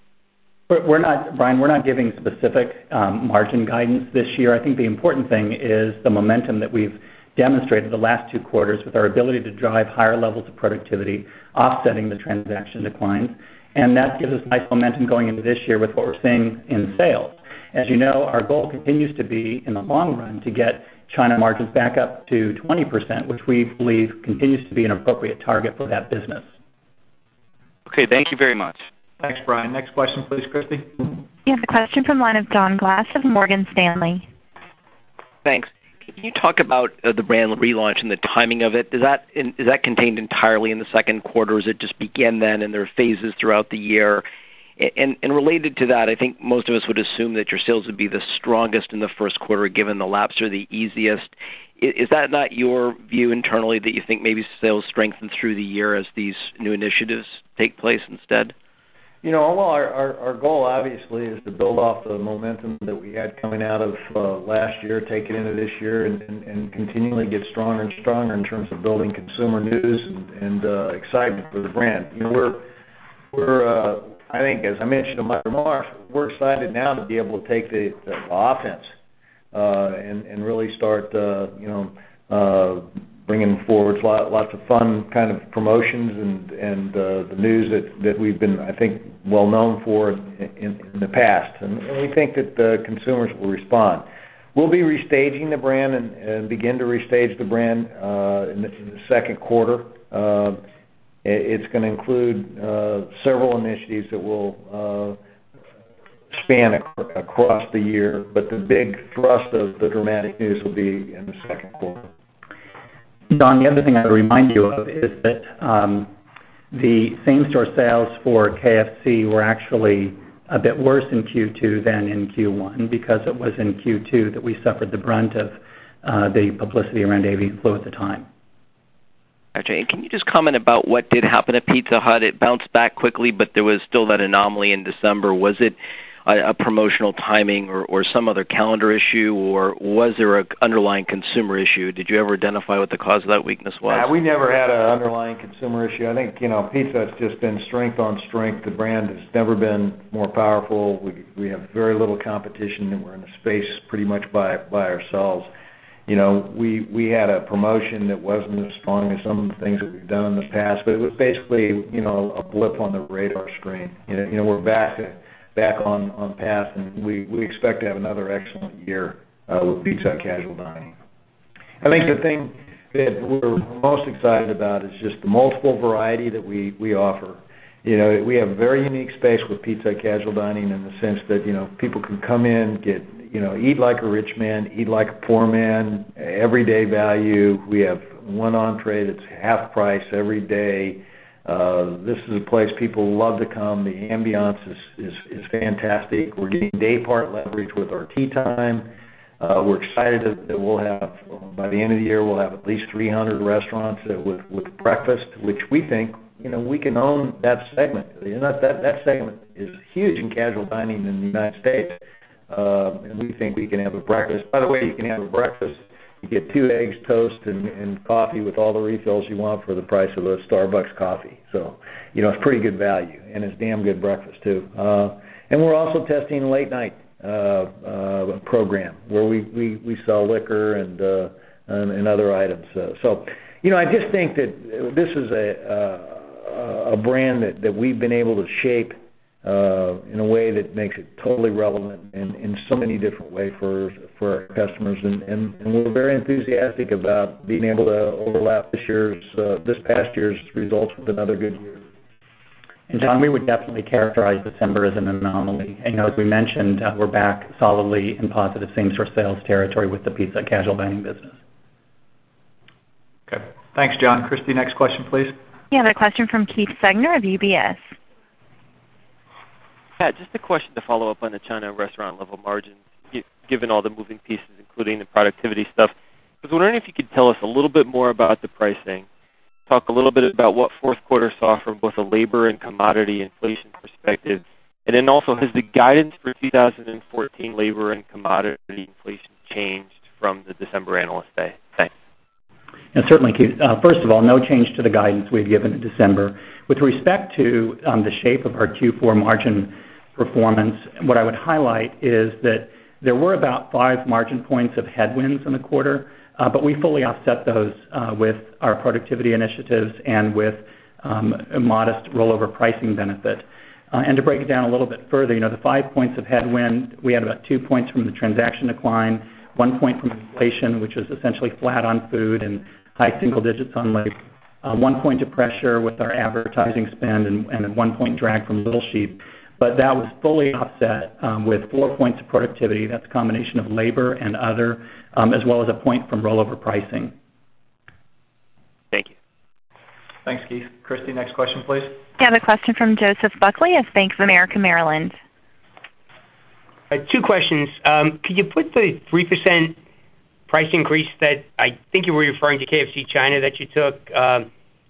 We're not, Brian, we're not giving specific um, margin guidance this year. I think the important thing is the momentum that we've demonstrated the last two quarters with our ability to drive higher levels of productivity, offsetting the transaction declines. And that gives us nice momentum going into this year with what we're seeing in sales. As you know, our goal continues to be, in the long run, to get China margins back up to twenty percent, which we believe continues to be an appropriate target for that business. Okay, thank you very much. Thanks, Brian. Next question, please, Christy. You have a question from the line of John Glass of Morgan Stanley. Thanks. Can you talk about uh, the brand relaunch and the timing of it? Is that in, is that contained entirely in the second quarter, or does it just begin then and there are phases throughout the year? And, and related to that, I think most of us would assume that your sales would be the strongest in the first quarter given the laps are the easiest. Is, is that not your view internally, that you think maybe sales strengthen through the year as these new initiatives take place instead? You know, well, our, our, our goal obviously is to build off the momentum that we had coming out of uh, last year, take it into this year, and, and, and continually get stronger and stronger in terms of building consumer news and, and uh, excitement for the brand. You know, we're we're uh, I think, as I mentioned in my remarks, we're excited now to be able to take the, the offense uh, and and really start uh, you know. Uh, bringing forward lots of fun kind of promotions and and uh, the news that, that we've been, I think, well known for in, in, in the past. And, and we think that the consumers will respond. We'll be restaging the brand and, and begin to restage the brand uh, in, the, in the second quarter. Uh, it, it's going to include uh, several initiatives that will uh, span ac- across the year, but the big thrust of the dramatic news will be in the second quarter. Don, the other thing I would remind you of is that um, the same-store sales for K F C were actually a bit worse in Q two than in Q one because it was in Q two that we suffered the brunt of uh, the publicity around avian flu at the time. Okay, and can you just comment about what did happen at Pizza Hut? It bounced back quickly, but there was still that anomaly in December. Was it a, a promotional timing or, or some other calendar issue, or was there an underlying consumer issue? Did you ever identify what the cause of that weakness was? Yeah, we never had an underlying consumer issue. I think, you know, Pizza Hut's just been strength on strength. The brand has never been more powerful. We we have very little competition, and we're in the space pretty much by by ourselves. You know, we we had a promotion that wasn't as strong as some of the things that we've done in the past, but it was basically, you know, a blip on the radar screen. You know, you know we're back to back on, on path, and we, we expect to have another excellent year uh, with Pizza Hut Casual Dining. I think the thing that we're most excited about is just the multiple variety that we, we offer. You know, we have a very unique space with Pizza Hut Casual Dining in the sense that, you know, people can come in, get, you know, eat like a rich man, eat like a poor man, everyday value. We have one entree that's half price every day. Uh, this is a place people love to come. The ambiance is, is, is fantastic. We're getting day part leverage with our tea time. Uh, we're excited that we'll have, by the end of the year, we'll have at least three hundred restaurants with, with breakfast, which we think, you know, we can own that segment. You know, that, that segment is huge in casual dining in the United States. Uh, and we think we can have a breakfast. By the way, you can have a breakfast. You get two eggs, toast, and, and coffee with all the refills you want for the price of a Starbucks coffee. So, you know, it's pretty good value, and it's damn good breakfast, too. Uh, and we're also testing a late night uh, uh, program where we, we, we sell liquor and, uh, and, and other items. Uh, so, you know, I just think that this is a, a, a brand that, that we've been able to shape Uh, in a way that makes it totally relevant in, in so many different ways for for our customers, and, and, and we're very enthusiastic about being able to overlap this year's uh, this past year's results with another good year. And John, we would definitely characterize December as an anomaly. And, you know, as we mentioned, uh, we're back solidly in positive same-store sales territory with the Pizza Hut Casual Dining business. Okay, thanks, John. Christy, next question, please. You have a question from Keith Segner of U B S. Yeah, just a question to follow up on the China restaurant level margins, given all the moving pieces, including the productivity stuff. I was wondering if you could tell us a little bit more about the pricing, talk a little bit about what fourth quarter saw from both a labor and commodity inflation perspective, and then also has the guidance for two thousand fourteen labor and commodity inflation changed from the December Analyst Day? Thanks. And certainly, Keith. Uh, first of all, no change to the guidance we had given in December. With respect to um, the shape of our Q four margin performance, what I would highlight is that there were about five margin points of headwinds in the quarter, uh, but we fully offset those uh, with our productivity initiatives and with um, a modest rollover pricing benefit. Uh, and to break it down a little bit further, you know, the five points of headwind, we had about two points from the transaction decline, one point from inflation, which was essentially flat on food and high single digits on labor, uh, one point of pressure with our advertising spend, and, and one point drag from Little Sheep. But that was fully offset um, with four points of productivity. That's a combination of labor and other, um, as well as a point from rollover pricing. Thank you. Thanks, Keith. Christy, next question, please. You have a question from Joseph Buckley of Bank of America Merrill Lynch. Uh, two questions. Um, could you put the three percent price increase that I think you were referring to K F C China that you took um,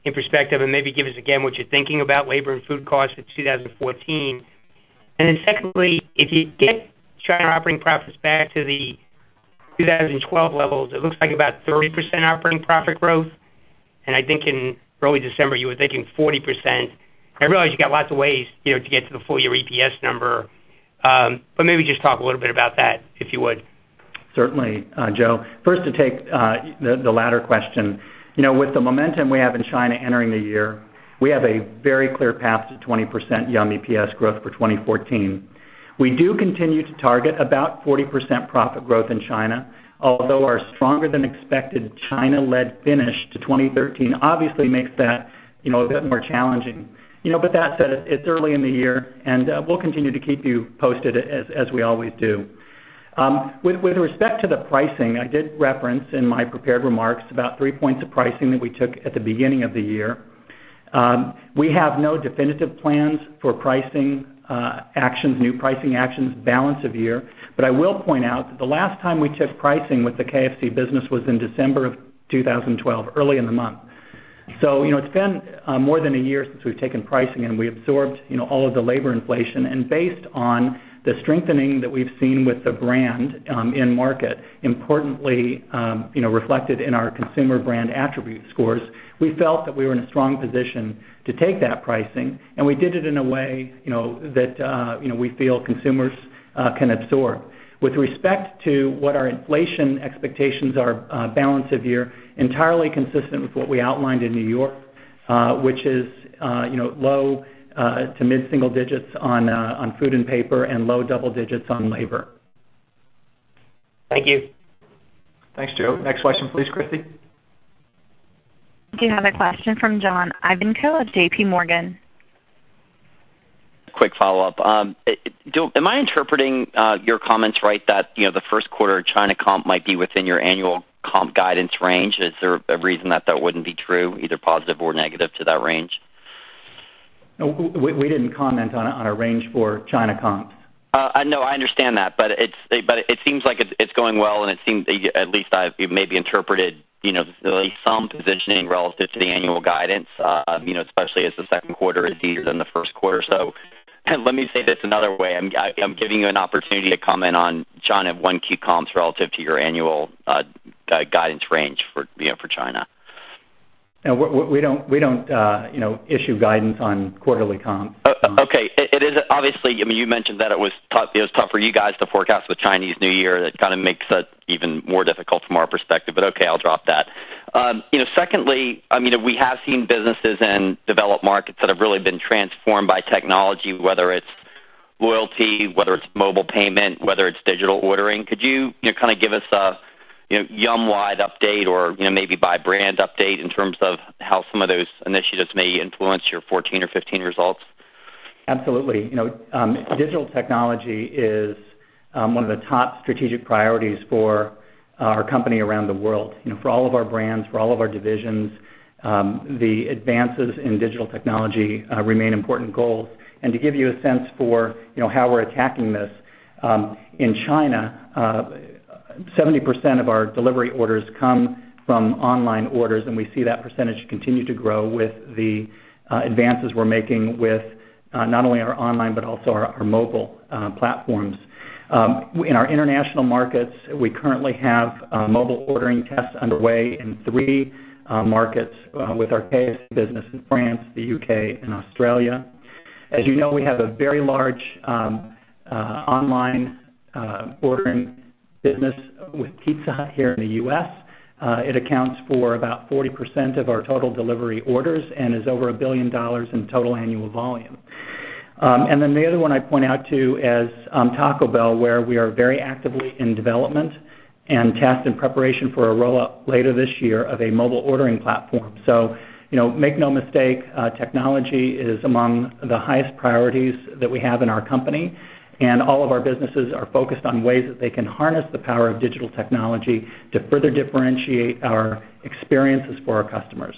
in perspective and maybe give us again what you're thinking about labor and food costs for two thousand fourteen? And then secondly, if you get China operating profits back to the two thousand twelve levels, it looks like about thirty percent operating profit growth. And I think in early December you were thinking forty percent. I realize you got lots of ways, you know, to get to the full year E P S number, um, but maybe just talk a little bit about that, if you would. Certainly, uh, Joe. First, to take uh, the, the latter question, you know, with the momentum we have in China entering the year, we have a very clear path to twenty percent Yum E P S growth for twenty fourteen. We do continue to target about forty percent profit growth in China, although our stronger than expected China-led finish to twenty thirteen obviously makes that, you know, a bit more challenging. You know, but that said, it's early in the year, and uh, we'll continue to keep you posted as, as we always do. Um, with, with respect to the pricing, I did reference in my prepared remarks about three points of pricing that we took at the beginning of the year. Um, we have no definitive plans for pricing uh, actions, new pricing actions, balance of year, but I will point out that the last time we took pricing with the K F C business was in December of two thousand twelve, early in the month. So, you know, it's been uh, more than a year since we've taken pricing, and we absorbed, you know, all of the labor inflation, and based on the strengthening that we've seen with the brand um, in market, importantly, um, you know, reflected in our consumer brand attribute scores, we felt that we were in a strong position to take that pricing, and we did it in a way, you know, that uh, you know we feel consumers uh, can absorb. With respect to what our inflation expectations are, uh, balance of year, entirely consistent with what we outlined in New York, uh, which is uh, you know low uh, to mid single digits on uh, on food and paper, and low double digits on labor. Thank you. Thanks, Joe. Next question, please, Christy. We do have a question from John Ivankoe of J P Morgan. Quick follow-up. Um, do, am I interpreting uh, your comments right that, you know, the first quarter China comp might be within your annual comp guidance range? Is there a reason that that wouldn't be true, either positive or negative to that range? No, we, we didn't comment on, on a range for China comps. Uh, I know, I understand that, but it's but it seems like it, it's going well, and it seems at least I've maybe interpreted, you know, at least some positioning relative to the annual guidance. Uh, you know, especially as the second quarter is easier than the first quarter. So. And let me say this another way. I'm, I, I'm giving you an opportunity to comment on China one Q comps relative to your annual uh, guidance range for, you know, for China. No, we, we don't. We don't. Uh, you know, issue guidance on quarterly comps. Uh, okay, it, it is obviously. I mean, you mentioned that it was tough. It was tough for you guys to forecast the Chinese New Year. That kind of makes it even more difficult from our perspective. But okay, I'll drop that. Um, you know, secondly, I mean, we have seen businesses in developed markets that have really been transformed by technology, whether it's loyalty, whether it's mobile payment, whether it's digital ordering. Could you, you know, kind of give us a you know, Yum-wide update, or you know, maybe by brand update in terms of how some of those initiatives may influence your fourteen or fifteen results? Absolutely. You know, um, digital technology is um, one of the top strategic priorities for uh, our company around the world. You know, for all of our brands, for all of our divisions, um, the advances in digital technology uh, remain important goals. And to give you a sense for you know how we're attacking this, um, in China. Uh, seventy percent of our delivery orders come from online orders, and we see that percentage continue to grow with the uh, advances we're making with uh, not only our online but also our, our mobile uh, platforms. Um, in our international markets, we currently have uh, mobile ordering tests underway in three uh, markets uh, with our K F C business in France, the U K, and Australia. As you know, we have a very large um, uh, online uh, ordering business with Pizza Hut here in the U S. Uh, it accounts for about forty percent of our total delivery orders and is over a billion dollars in total annual volume. Um, and then the other one I point out to is um, Taco Bell, where we are very actively in development and test in preparation for a rollout later this year of a mobile ordering platform. So, you know, make no mistake, uh, technology is among the highest priorities that we have in our company. And all of our businesses are focused on ways that they can harness the power of digital technology to further differentiate our experiences for our customers.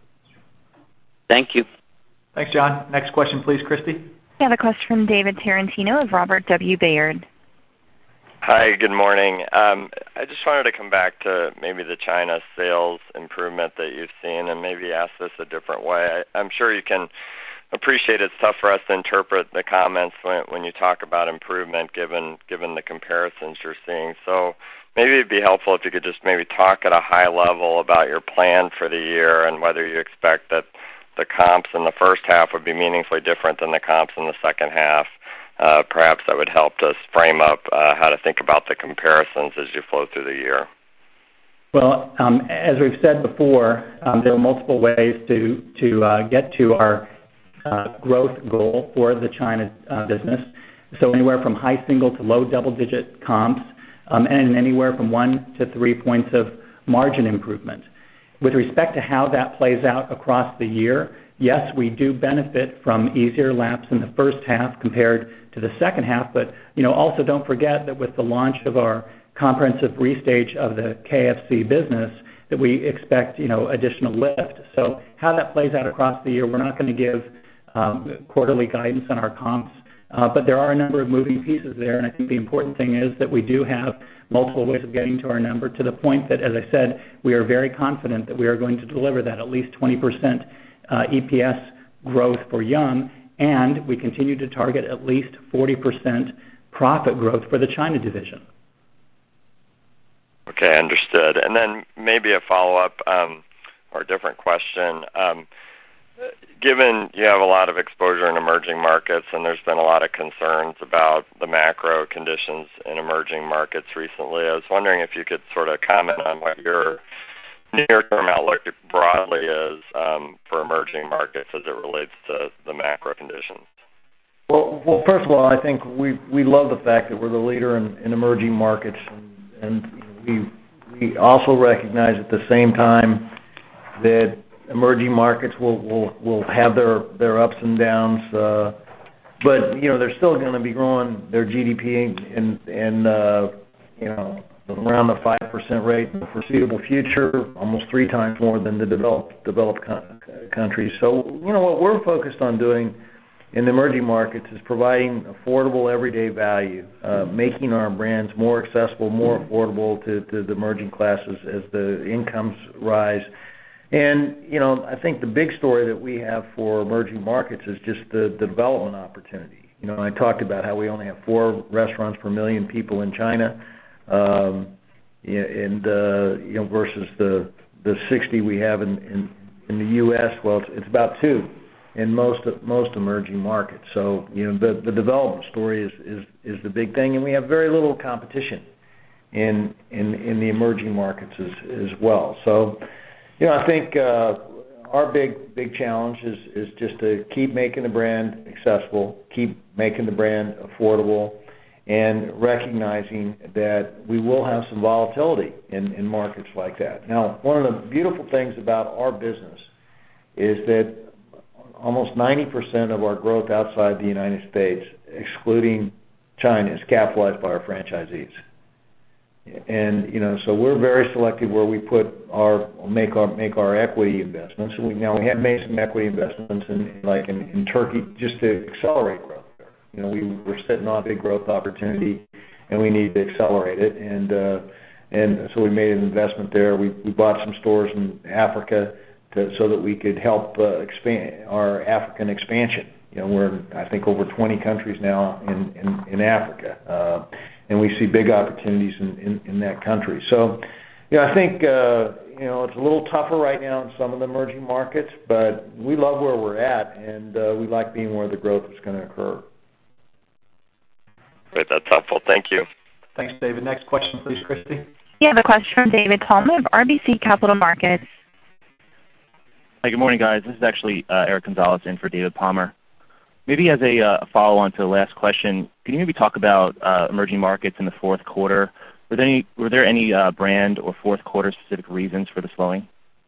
Thank you. Thanks, John. Next question, please, Christy. We have a question from David Tarantino of Robert W. Baird. Hi, good morning. Um, I just wanted to come back to maybe the China sales improvement that you've seen and maybe ask this a different way. I, I'm sure you can appreciate it's tough for us to interpret the comments when, when you talk about improvement given given the comparisons you're seeing. So maybe it'd be helpful if you could just maybe talk at a high level about your plan for the year and whether you expect that the comps in the first half would be meaningfully different than the comps in the second half. Uh, perhaps that would help us frame up uh, how to think about the comparisons as you flow through the year. Well, um, as we've said before, um, there are multiple ways to, to uh, get to our uh, growth goal for the China uh, business. So anywhere from high single to low double-digit comps, um, and anywhere from one to three points of margin improvement. With respect to how that plays out across the year, yes, we do benefit from easier laps in the first half compared to the second half, but you know, also don't forget that with the launch of our comprehensive restage of the K F C business, that we expect you know additional lift. So how that plays out across the year, we're not going to give um, quarterly guidance on our comps, uh, but there are a number of moving pieces there, and I think the important thing is that we do have multiple ways of getting to our number, to the point that, as I said, we are very confident that we are going to deliver that at least twenty percent uh, E P S growth for Yum, and we continue to target at least forty percent profit growth for the China division. Okay, understood. And then maybe a follow-up um, or a different question. Um, given you have a lot of exposure in emerging markets and there's been a lot of concerns about the macro conditions in emerging markets recently, I was wondering if you could sort of comment on what your near-term outlook broadly is um, for emerging markets as it relates to the macro conditions. Well, well, first of all, I think we we love the fact that we're the leader in, in emerging markets, and, and we we also recognize at the same time that emerging markets will will, will have their, their ups and downs, uh, but you know they're still going to be growing their G D P and and uh, you know around the five percent rate in the foreseeable future, almost three times more than the developed developed co- countries. So you know what we're focused on doing in the emerging markets is providing affordable everyday value, uh, making our brands more accessible, more affordable to, to the emerging classes as the incomes rise. And, you know, I think the big story that we have for emerging markets is just the, the development opportunity. You know, I talked about how we only have four restaurants per million people in China, um, and, uh, you know, versus the, the sixty we have in, in, in the U S Well, it's, it's about two in most most emerging markets. So, you know, the, the development story is, is, is the big thing, and we have very little competition in in, in the emerging markets as, as well. So, you know, I think uh, our big big challenge is, is just to keep making the brand accessible, keep making the brand affordable, and recognizing that we will have some volatility in, in markets like that. Now, one of the beautiful things about our business is that almost ninety percent of our growth outside the United States, excluding China, is capitalized by our franchisees. And you know, so we're very selective where we put our make our make our equity investments. We, now we have made some equity investments in like in, in Turkey just to accelerate growth there. You know, we were sitting on a big growth opportunity, and we need to accelerate it. And uh, and so we made an investment there. We we bought some stores in Africa to, so that we could help uh, expand our African expansion. You know, we're in, I think, over twenty countries now in in, in Africa. Uh, And we see big opportunities in, in, in that country. So, you know, I think, uh, you know, it's a little tougher right now in some of the emerging markets, but we love where we're at, and uh, we like being where the growth is going to occur. Great, that's helpful. Thank you. Thanks, David. Next question, please, Christy. You have a question from David Palmer of R B C Capital Markets. Hi, good morning, guys. This is actually uh, Eric Gonzalez in for David Palmer. Maybe as a uh, follow-on to the last question, can you maybe talk about uh, emerging markets in the fourth quarter? Were there any, were there any uh, brand or fourth quarter specific reasons for the slowing?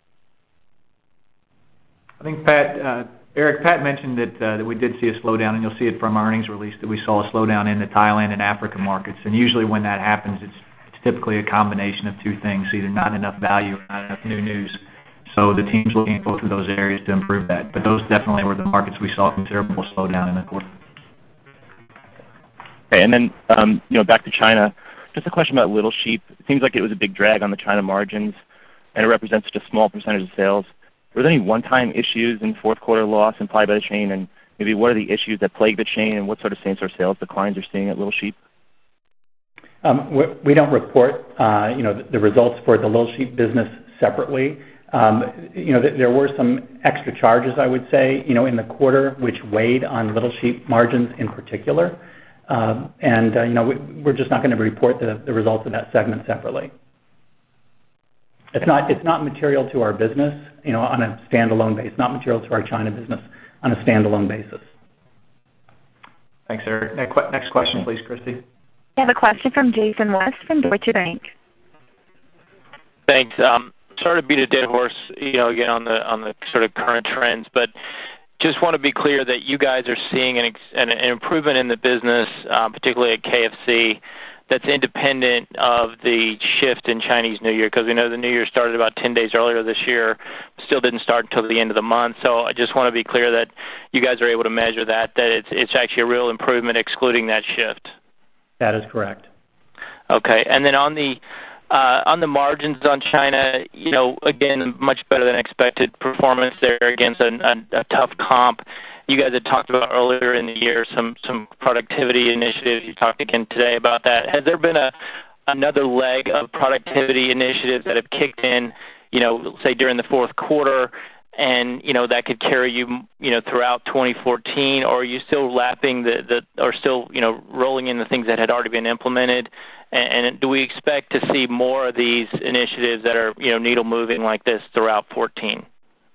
I think Pat, uh, Eric, Pat mentioned that uh, that we did see a slowdown, and you'll see it from our earnings release that we saw a slowdown in the Thailand and Africa markets. And usually when that happens, it's, it's typically a combination of two things, either not enough value or not enough new news. So the team's looking at both of those areas to improve that. But those definitely were the markets we saw a considerable slowdown in the quarter. Okay, and then um, you know, back to China, Just a question about Little Sheep. It seems like it was a big drag on the China margins, and it represents such a small percentage of sales. Were there any one-time issues in fourth quarter loss implied by the chain, and maybe what are the issues that plague the chain, and what sort of same-store sales declines you're seeing at Little Sheep? Um, we, we don't report, uh, you know, the, the results for the Little Sheep business separately. Um, you know, th- there were some extra charges, I would say, you know, in the quarter, which weighed on Little Sheep margins in particular. Um, and, uh, you know, we, we're just not going to report the, the results of that segment separately. It's not, it's not material to our business, you know, on a standalone basis, not material to our China business on a standalone basis. Thanks, Eric. Next, next question, please, Christy. We have a question from Jason West from Deutsche Bank. Thanks. Um, sorry to beat a dead horse, you know, again on the on the sort of current trends, but just want to be clear that you guys are seeing an, an, an improvement in the business, uh, particularly at K F C, that's independent of the shift in Chinese New Year, because we know the New Year started about ten days earlier this year, still didn't start until the end of the month. So I just want to be clear that you guys are able to measure that, that it's, it's actually a real improvement excluding that shift. That is correct. Okay. And then on the uh, on the margins on China, you know, again, much better than expected performance there against a, a, a tough comp. You guys had talked about earlier in the year some, some productivity initiatives. You talked again today about that. Has there been a another leg of productivity initiatives that have kicked in, you know, say during the fourth quarter, and, you know, that could carry you, you know, throughout twenty fourteen, or are you still lapping the, the or still, you know, rolling in the things that had already been implemented? And, and do we expect to see more of these initiatives that are, you know, needle moving like this throughout fourteen?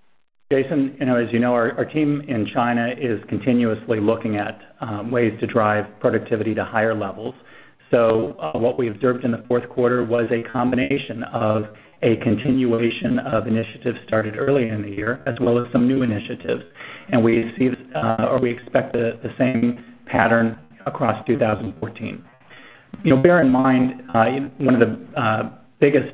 Jason, you know, as you know, our, our team in China is continuously looking at um, ways to drive productivity to higher levels. So uh, what we observed in the fourth quarter was a combination of a continuation of initiatives started early in the year, as well as some new initiatives. And we see, uh, or we expect the, the same pattern across two thousand fourteen. You know, bear in mind, uh, one of the uh, biggest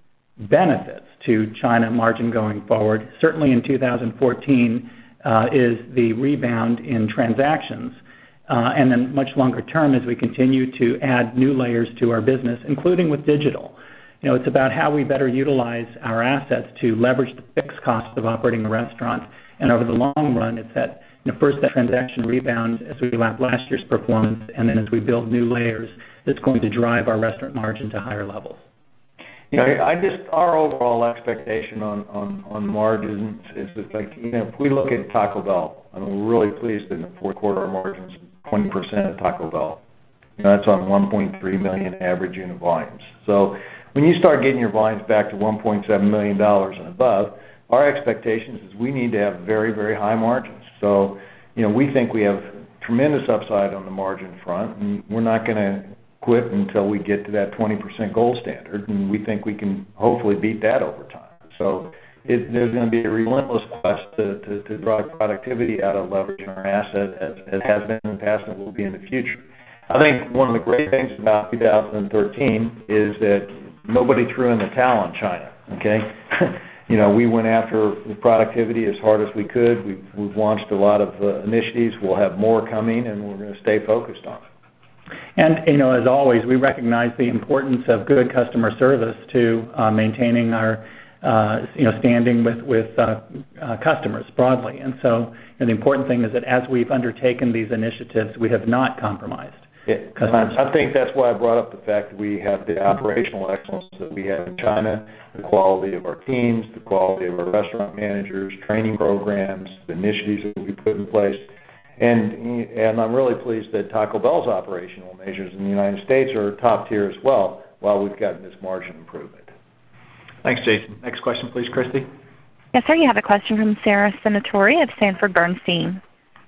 benefits to China margin going forward, certainly in two thousand fourteen, uh, is the rebound in transactions. Uh, and then much longer term as we continue to add new layers to our business, including with digital. You know, it's about how we better utilize our assets to leverage the fixed costs of operating a restaurant. And over the long run, it's that, you know, first that transaction rebound as we lap last year's performance, and then as we build new layers, that's going to drive our restaurant margin to higher levels. You know, I just, our overall expectation on, on, on margins is that, like, you know, if we look at Taco Bell, I mean, we're really pleased in the fourth quarter our margins twenty percent at Taco Bell. You know, that's on one point three million average unit volumes. So when you start getting your volumes back to one point seven million dollars and above, our expectations is we need to have very, very high margins. So, you know, we think we have tremendous upside on the margin front, and we're not going to quit until we get to that twenty percent gold standard, and we think we can hopefully beat that over time. So it, there's going to be a relentless quest to, to, to drive productivity out of leveraging our asset as it has been in the past and will be in the future. I think one of the great things about two thousand thirteen is that nobody threw in the towel on China, okay? You know, we went after the productivity as hard as we could. We've, we've launched a lot of uh, initiatives. We'll have more coming, and we're going to stay focused on it. And, you know, as always, we recognize the importance of good customer service to uh, maintaining our, uh, you know, standing with, with uh, uh, customers broadly. And so, you know, the important thing is that as we've undertaken these initiatives, we have not compromised. Yeah, I think that's why I brought up the fact that we have the operational excellence that we have in China, the quality of our teams, the quality of our restaurant managers, training programs, the initiatives that we put in place. And, and I'm really pleased that Taco Bell's operational measures in the United States are top tier as well, while we've gotten this margin improvement. Thanks, Jason. Next question, please, Christy. Yes, sir. You have a question from Sarah Senatori of Sanford Bernstein.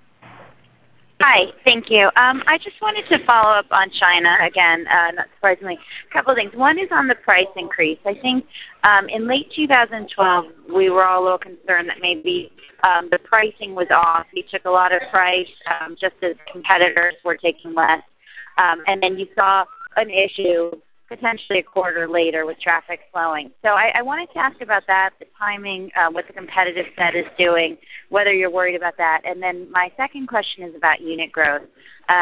Hi, thank you. Um, I just wanted to follow up on China again, uh, not surprisingly. A couple of things. One is on the price increase. I think um, in late two thousand twelve, we were all a little concerned that maybe um, the pricing was off. You took a lot of price um, just as competitors were taking less. Um, and then you saw an issue potentially a quarter later with traffic slowing. So I, I wanted to ask about that, the timing, uh, what the competitive set is doing, whether you're worried about that. And then my second question is about unit growth. Um,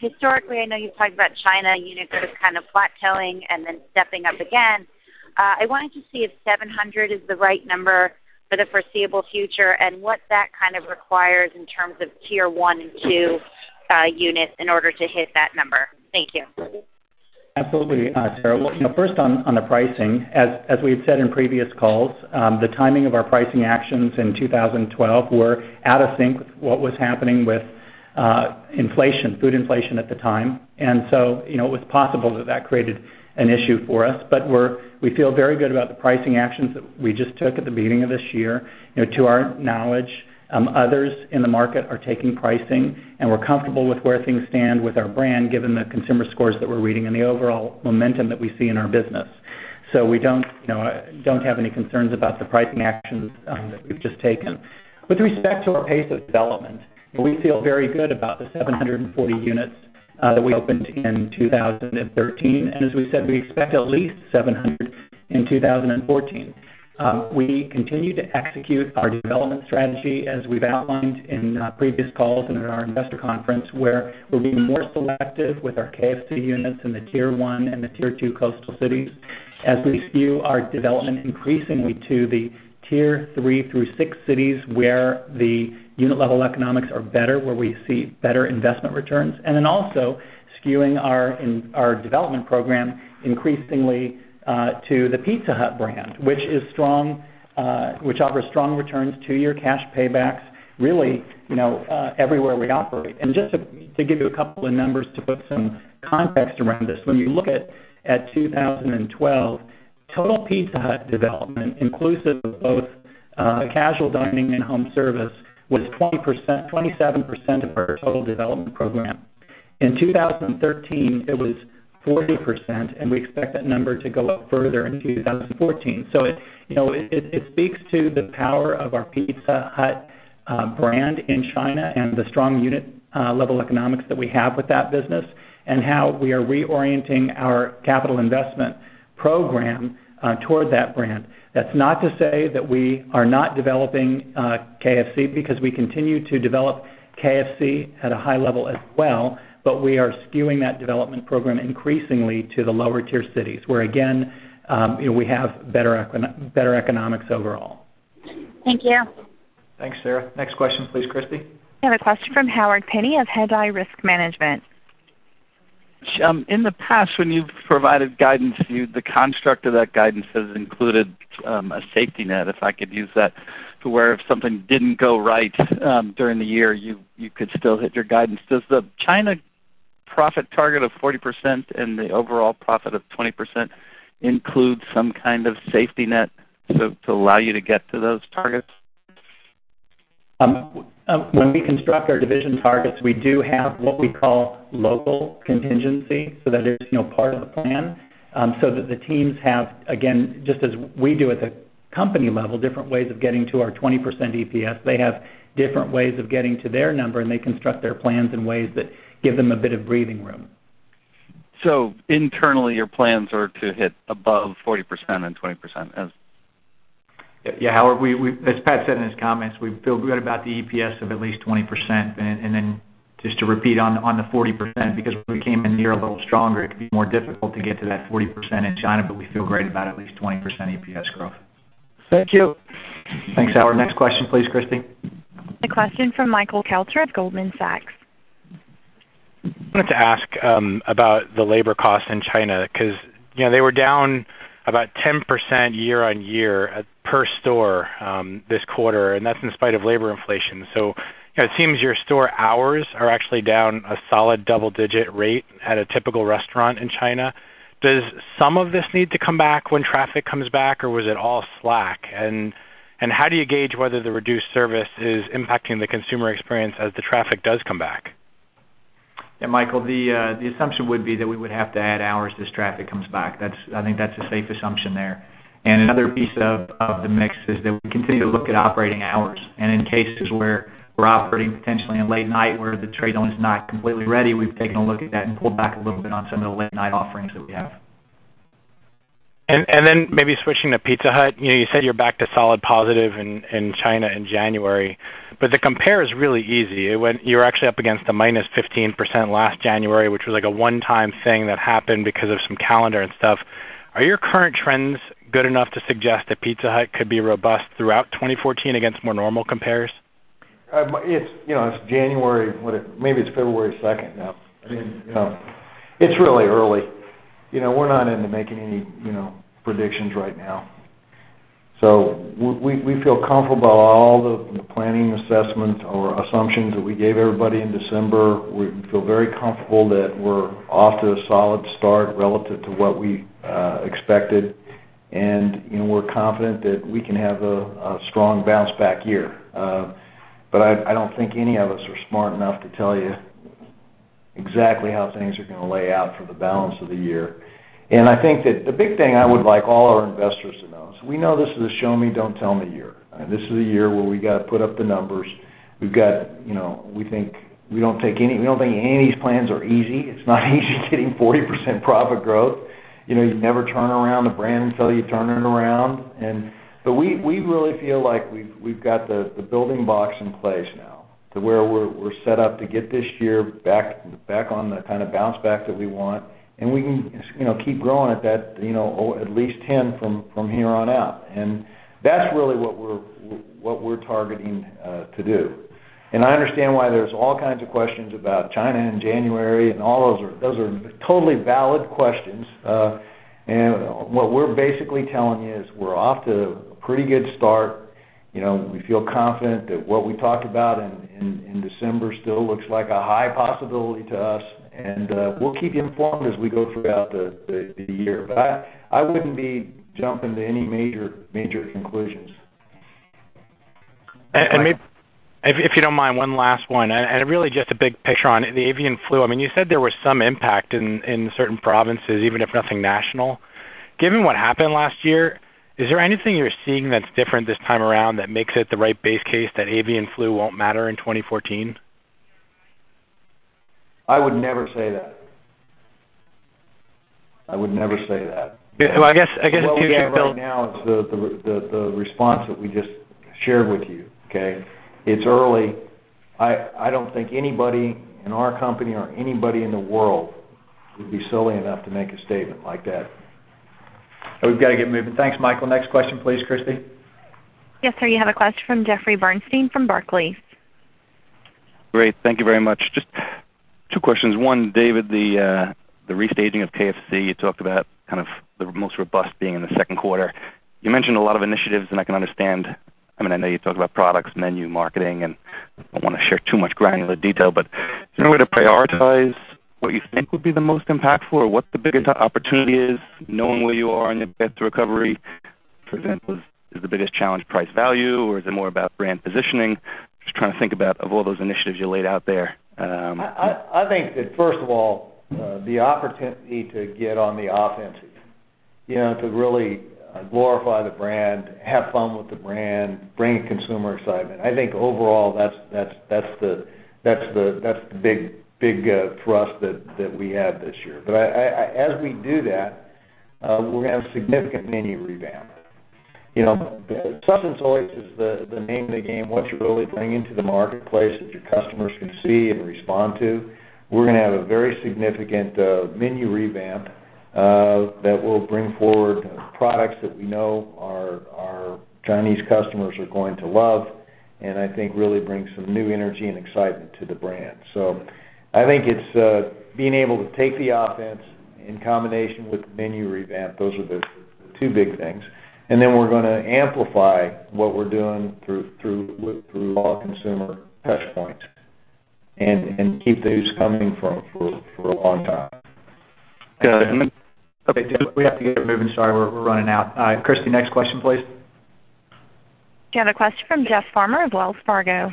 historically, I know you've talked about China unit growth kind of plateauing and then stepping up again. Uh, I wanted to see if seven hundred is the right number for the foreseeable future and what that kind of requires in terms of tier one and two uh, units in order to hit that number. Thank you. Absolutely, uh, Sarah. Well, you know, first on, on the pricing, as, as we had said in previous calls, um, the timing of our pricing actions in two thousand twelve were out of sync with what was happening with uh, inflation, food inflation at the time. And so, you know, it was possible that that created an issue for us. But we're, we feel very good about the pricing actions that we just took at the beginning of this year. You know, to our knowledge, Um, others in the market are taking pricing, and we're comfortable with where things stand with our brand given the consumer scores that we're reading and the overall momentum that we see in our business. So we don't, you know, don't have any concerns about the pricing actions um, that we've just taken. With respect to our pace of development, we feel very good about the seven hundred forty units uh, that we opened in two thousand thirteen, and as we said, we expect at least seven hundred in two thousand fourteen. Um, we continue to execute our development strategy as we've outlined in uh, previous calls and at our investor conference, where we're being more selective with our K F C units in the tier one and the tier two coastal cities as we skew our development increasingly to the tier three through six cities where the unit level economics are better, where we see better investment returns, and then also skewing our, in, our development program increasingly Uh, to the Pizza Hut brand, which is strong, uh, which offers strong returns, two-year cash paybacks, really, you know, uh, everywhere we operate. And just to, to give you a couple of numbers to put some context around this, when you look at, at two thousand twelve, total Pizza Hut development, inclusive of both uh, casual dining and home service, was twenty percent, twenty-seven percent of our total development program. In two thousand thirteen, it was forty percent, and we expect that number to go up further in two thousand fourteen. So it, you know, it, it speaks to the power of our Pizza Hut uh, brand in China and the strong unit uh, level economics that we have with that business, and how we are reorienting our capital investment program uh, toward that brand. That's not to say that we are not developing uh, K F C, because we continue to develop K F C at a high level as well, but we are skewing that development program increasingly to the lower tier cities, where again, um, you know, we have better econ- better economics overall. Thank you. Thanks, Sarah. Next question, please, Christy. We have a question from Howard Penny of Hedgeye Risk Management. Um, in the past, when you've provided guidance, you, the construct of that guidance has included um, a safety net, if I could use that, to where if something didn't go right um, during the year, you, you could still hit your guidance. Does the China profit target of forty percent and the overall profit of twenty percent include some kind of safety net so, to allow you to get to those targets? Um, uh, when we construct our division targets, we do have what we call local contingency, so that is, you know, part of the plan, um, so that the teams have, again, just as we do at the company level, different ways of getting to our twenty percent E P S. They have different ways of getting to their number, and they construct their plans in ways that give them a bit of breathing room. So internally, your plans are to hit above forty percent and twenty percent. As yeah, Howard, we, we, as Pat said in his comments, we feel good about the E P S of at least twenty percent. And, and then just to repeat on, on the forty percent, because we came in here a little stronger, it could be more difficult to get to that forty percent in China, but we feel great about at least twenty percent E P S growth. Thank you. Thanks, Howard. Next question, please, Christy. A question from Michael Kelter of Goldman Sachs. I wanted to ask um, about the labor costs in China, because you know they were down about ten percent year on year per store um, this quarter, and that's in spite of labor inflation. So you know, it seems your store hours are actually down a solid double-digit rate at a typical restaurant in China. Does some of this need to come back when traffic comes back, or was it all slack? And and how do you gauge whether the reduced service is impacting the consumer experience as the traffic does come back? Yeah, Michael, the uh, the assumption would be that we would have to add hours as traffic comes back. That's I think that's a safe assumption there. And another piece of, of the mix is that we continue to look at operating hours. And in cases where we're operating potentially in late night where the trade zone is not completely ready, we've taken a look at that and pulled back a little bit on some of the late night offerings that we have. And and then maybe switching to Pizza Hut, you know, you said you're back to solid positive in, in China in January, but the compare is really easy. It went, you were actually up against a minus fifteen percent last January, which was like a one-time thing that happened because of some calendar and stuff. Are your current trends good enough to suggest that Pizza Hut could be robust throughout twenty fourteen against more normal compares? Uh, it's, you know, it's January, what it, maybe it's February second now. I mean, you know, it's really early. You know, we're not into making any, you know, predictions right now. So we, we feel comfortable about all the, the planning assessments or assumptions that we gave everybody in December. We feel very comfortable that we're off to a solid start relative to what we uh, expected. And, you know, we're confident that we can have a, a strong bounce back year. Uh, but I, I don't think any of us are smart enough to tell you exactly how things are going to lay out for the balance of the year. And I think that the big thing I would like all our investors to know is we know this is a show me, don't tell me year. Uh, this is a year where we got to put up the numbers. We've got, you know, we think we don't take any, we don't think any of these plans are easy. It's not easy getting forty percent profit growth. You know, you never turn around the brand until you turn it around. And but we, we really feel like we've we've got the, the building blocks in place now to where we're we're set up to get this year back back on the kind of bounce back that we want. And we can, you know, keep growing at that, you know, at least ten from, from here on out. And that's really what we're what we're targeting uh, to do. And I understand why there's all kinds of questions about China in January, and all those are those are totally valid questions. Uh, and what we're basically telling you is we're off to a pretty good start. You know, we feel confident that what we talked about in, in, in December still looks like a high possibility to us. And uh, we'll keep you informed as we go throughout the, the, the year. But I, I wouldn't be jumping to any major major conclusions. And, and maybe, if, if you don't mind, one last one, and, and really just a big picture on the avian flu. I mean, you said there was some impact in, in certain provinces, even if nothing national. Given what happened last year, is there anything you're seeing that's different this time around that makes it the right base case that avian flu won't matter in twenty fourteen? I would never say that. I would never say that. Well, I guess I guess what if you we have build... right now is the, the the the response that we just shared with you. Okay, it's early. I I don't think anybody in our company or anybody in the world would be silly enough to make a statement like that. We've got to get moving. Thanks, Michael. Next question, please, Christy. Yes, sir. You have a question from Jeffrey Bernstein from Barclays. Great. Thank you very much. Just two questions. One, David, the uh, the restaging of K F C, you talked about kind of the most robust being in the second quarter. You mentioned a lot of initiatives, and I can understand. I mean, I know you talked about products, menu, marketing, and I don't want to share too much granular detail, but is there a way to prioritize what you think would be the most impactful, or what the biggest opportunity is, knowing where you are on your path to recovery? For example, is, is the biggest challenge price value, or is it more about brand positioning? Just trying to think about, of all those initiatives you laid out there. Um, I, I, I think that, first of all, uh, the opportunity to get on the offensive, you know, to really uh, glorify the brand, have fun with the brand, bring consumer excitement. I think overall that's that's that's the that's the that's the big big uh, thrust that, that we have this year. But I, I, I, as we do that, uh, we're going to have a significant menu revamp. You know, substance always is the, the name of the game, what you're really bringing to the marketplace that your customers can see and respond to. We're going to have a very significant uh, menu revamp uh, that will bring forward products that we know our, our Chinese customers are going to love, and I think really bring some new energy and excitement to the brand. So I think it's uh, being able to take the offense in combination with the menu revamp. Those are the, the two big things. And then we're going to amplify what we're doing through through through all consumer touch points, and and keep those coming for for, for a long time. Got it. Okay, we have to get moving. Sorry, we're, we're running out. Uh, Christy, next question, please. You have a question from Jeff Farmer of Wells Fargo.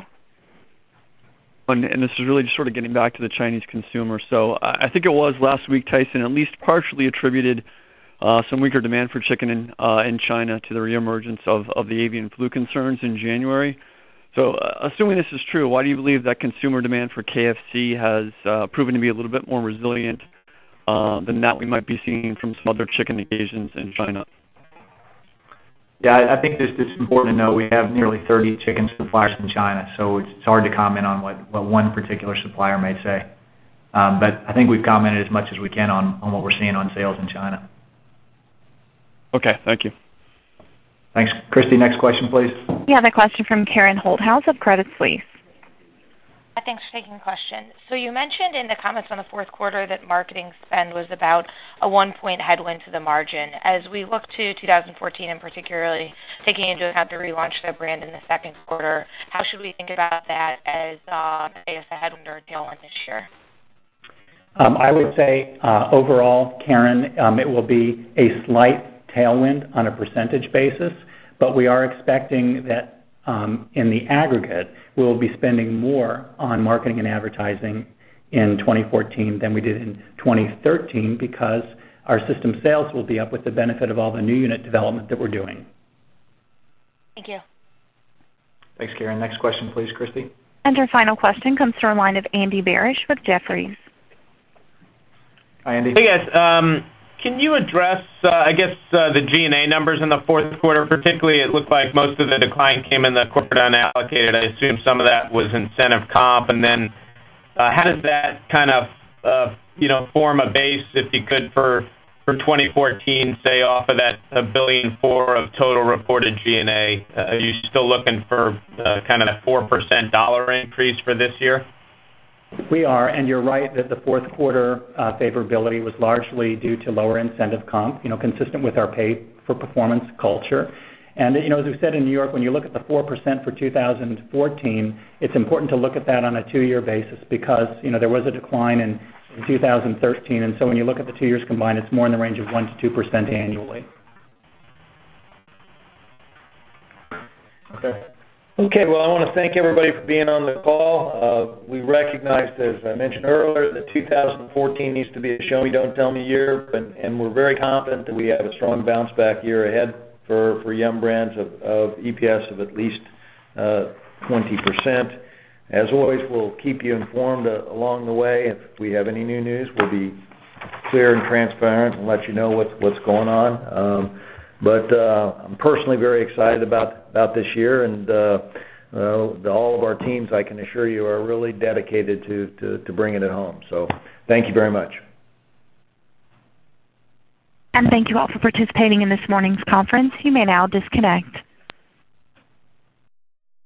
And, and this is really just sort of getting back to the Chinese consumer. So uh, I think it was last week, Tyson at least partially attributed Uh, some weaker demand for chicken in, uh, in China to the reemergence of, of the avian flu concerns in January. So uh, assuming this is true, why do you believe that consumer demand for K F C has uh, proven to be a little bit more resilient uh, than that we might be seeing from some other chicken occasions in China? Yeah, I think this it's important to know we have nearly thirty chicken suppliers in China, so it's, it's hard to comment on what, what one particular supplier may say. Um, but I think we've commented as much as we can on, on what we're seeing on sales in China. Okay, thank you. Thanks. Christy, next question, please. We have a question from Karen Holthouse of Credit Suisse. Thanks for taking the question. So you mentioned in the comments on the fourth quarter that marketing spend was about a one-point headwind to the margin. As we look to two thousand fourteen, and particularly taking into account the relaunch of the brand in the second quarter, how should we think about that as, uh, as a headwind or a tailwind this year? Um, I would say uh, overall, Karen, um, it will be a slight tailwind on a percentage basis, but we are expecting that um, in the aggregate, we will be spending more on marketing and advertising in twenty fourteen than we did in twenty thirteen because our system sales will be up with the benefit of all the new unit development that we're doing. Thank you. Thanks, Karen. Next question, please, Christy. And our final question comes from a line of Andy Barish with Jefferies. Hi, Andy. Hey, guys. Um, can you address, uh, I guess, uh, the G and A numbers in the fourth quarter? Particularly, it looked like most of the decline came in the corporate unallocated. I assume some of that was incentive comp. And then uh, how does that kind of, uh, you know, form a base, if you could, for, for twenty fourteen, say, off of that a billion four of total reported G and A? Uh, are you still looking for uh, kind of a four percent dollar increase for this year? We are, and you're right that the fourth quarter uh, favorability was largely due to lower incentive comp, you know, consistent with our pay for performance culture. And, you know, as we said in New York, when you look at the four percent for two thousand fourteen, it's important to look at that on a two-year basis because, you know, there was a decline in, in two thousand thirteen, and so when you look at the two years combined, it's more in the range of one to two percent annually. Okay. Okay, well, I want to thank everybody for being on the call. Uh, we recognized, as I mentioned earlier, that two thousand fourteen needs to be a show me, don't tell me year, and, and we're very confident that we have a strong bounce back year ahead for, for Yum! Brands of, of E P S of at least uh, twenty percent. As always, we'll keep you informed uh, along the way. If we have any new news, we'll be clear and transparent and let you know what's, what's going on. Um, But uh, I'm personally very excited about, about this year, and uh, uh, the, all of our teams, I can assure you, are really dedicated to, to, to bringing it home. So thank you very much. And thank you all for participating in this morning's conference. You may now disconnect.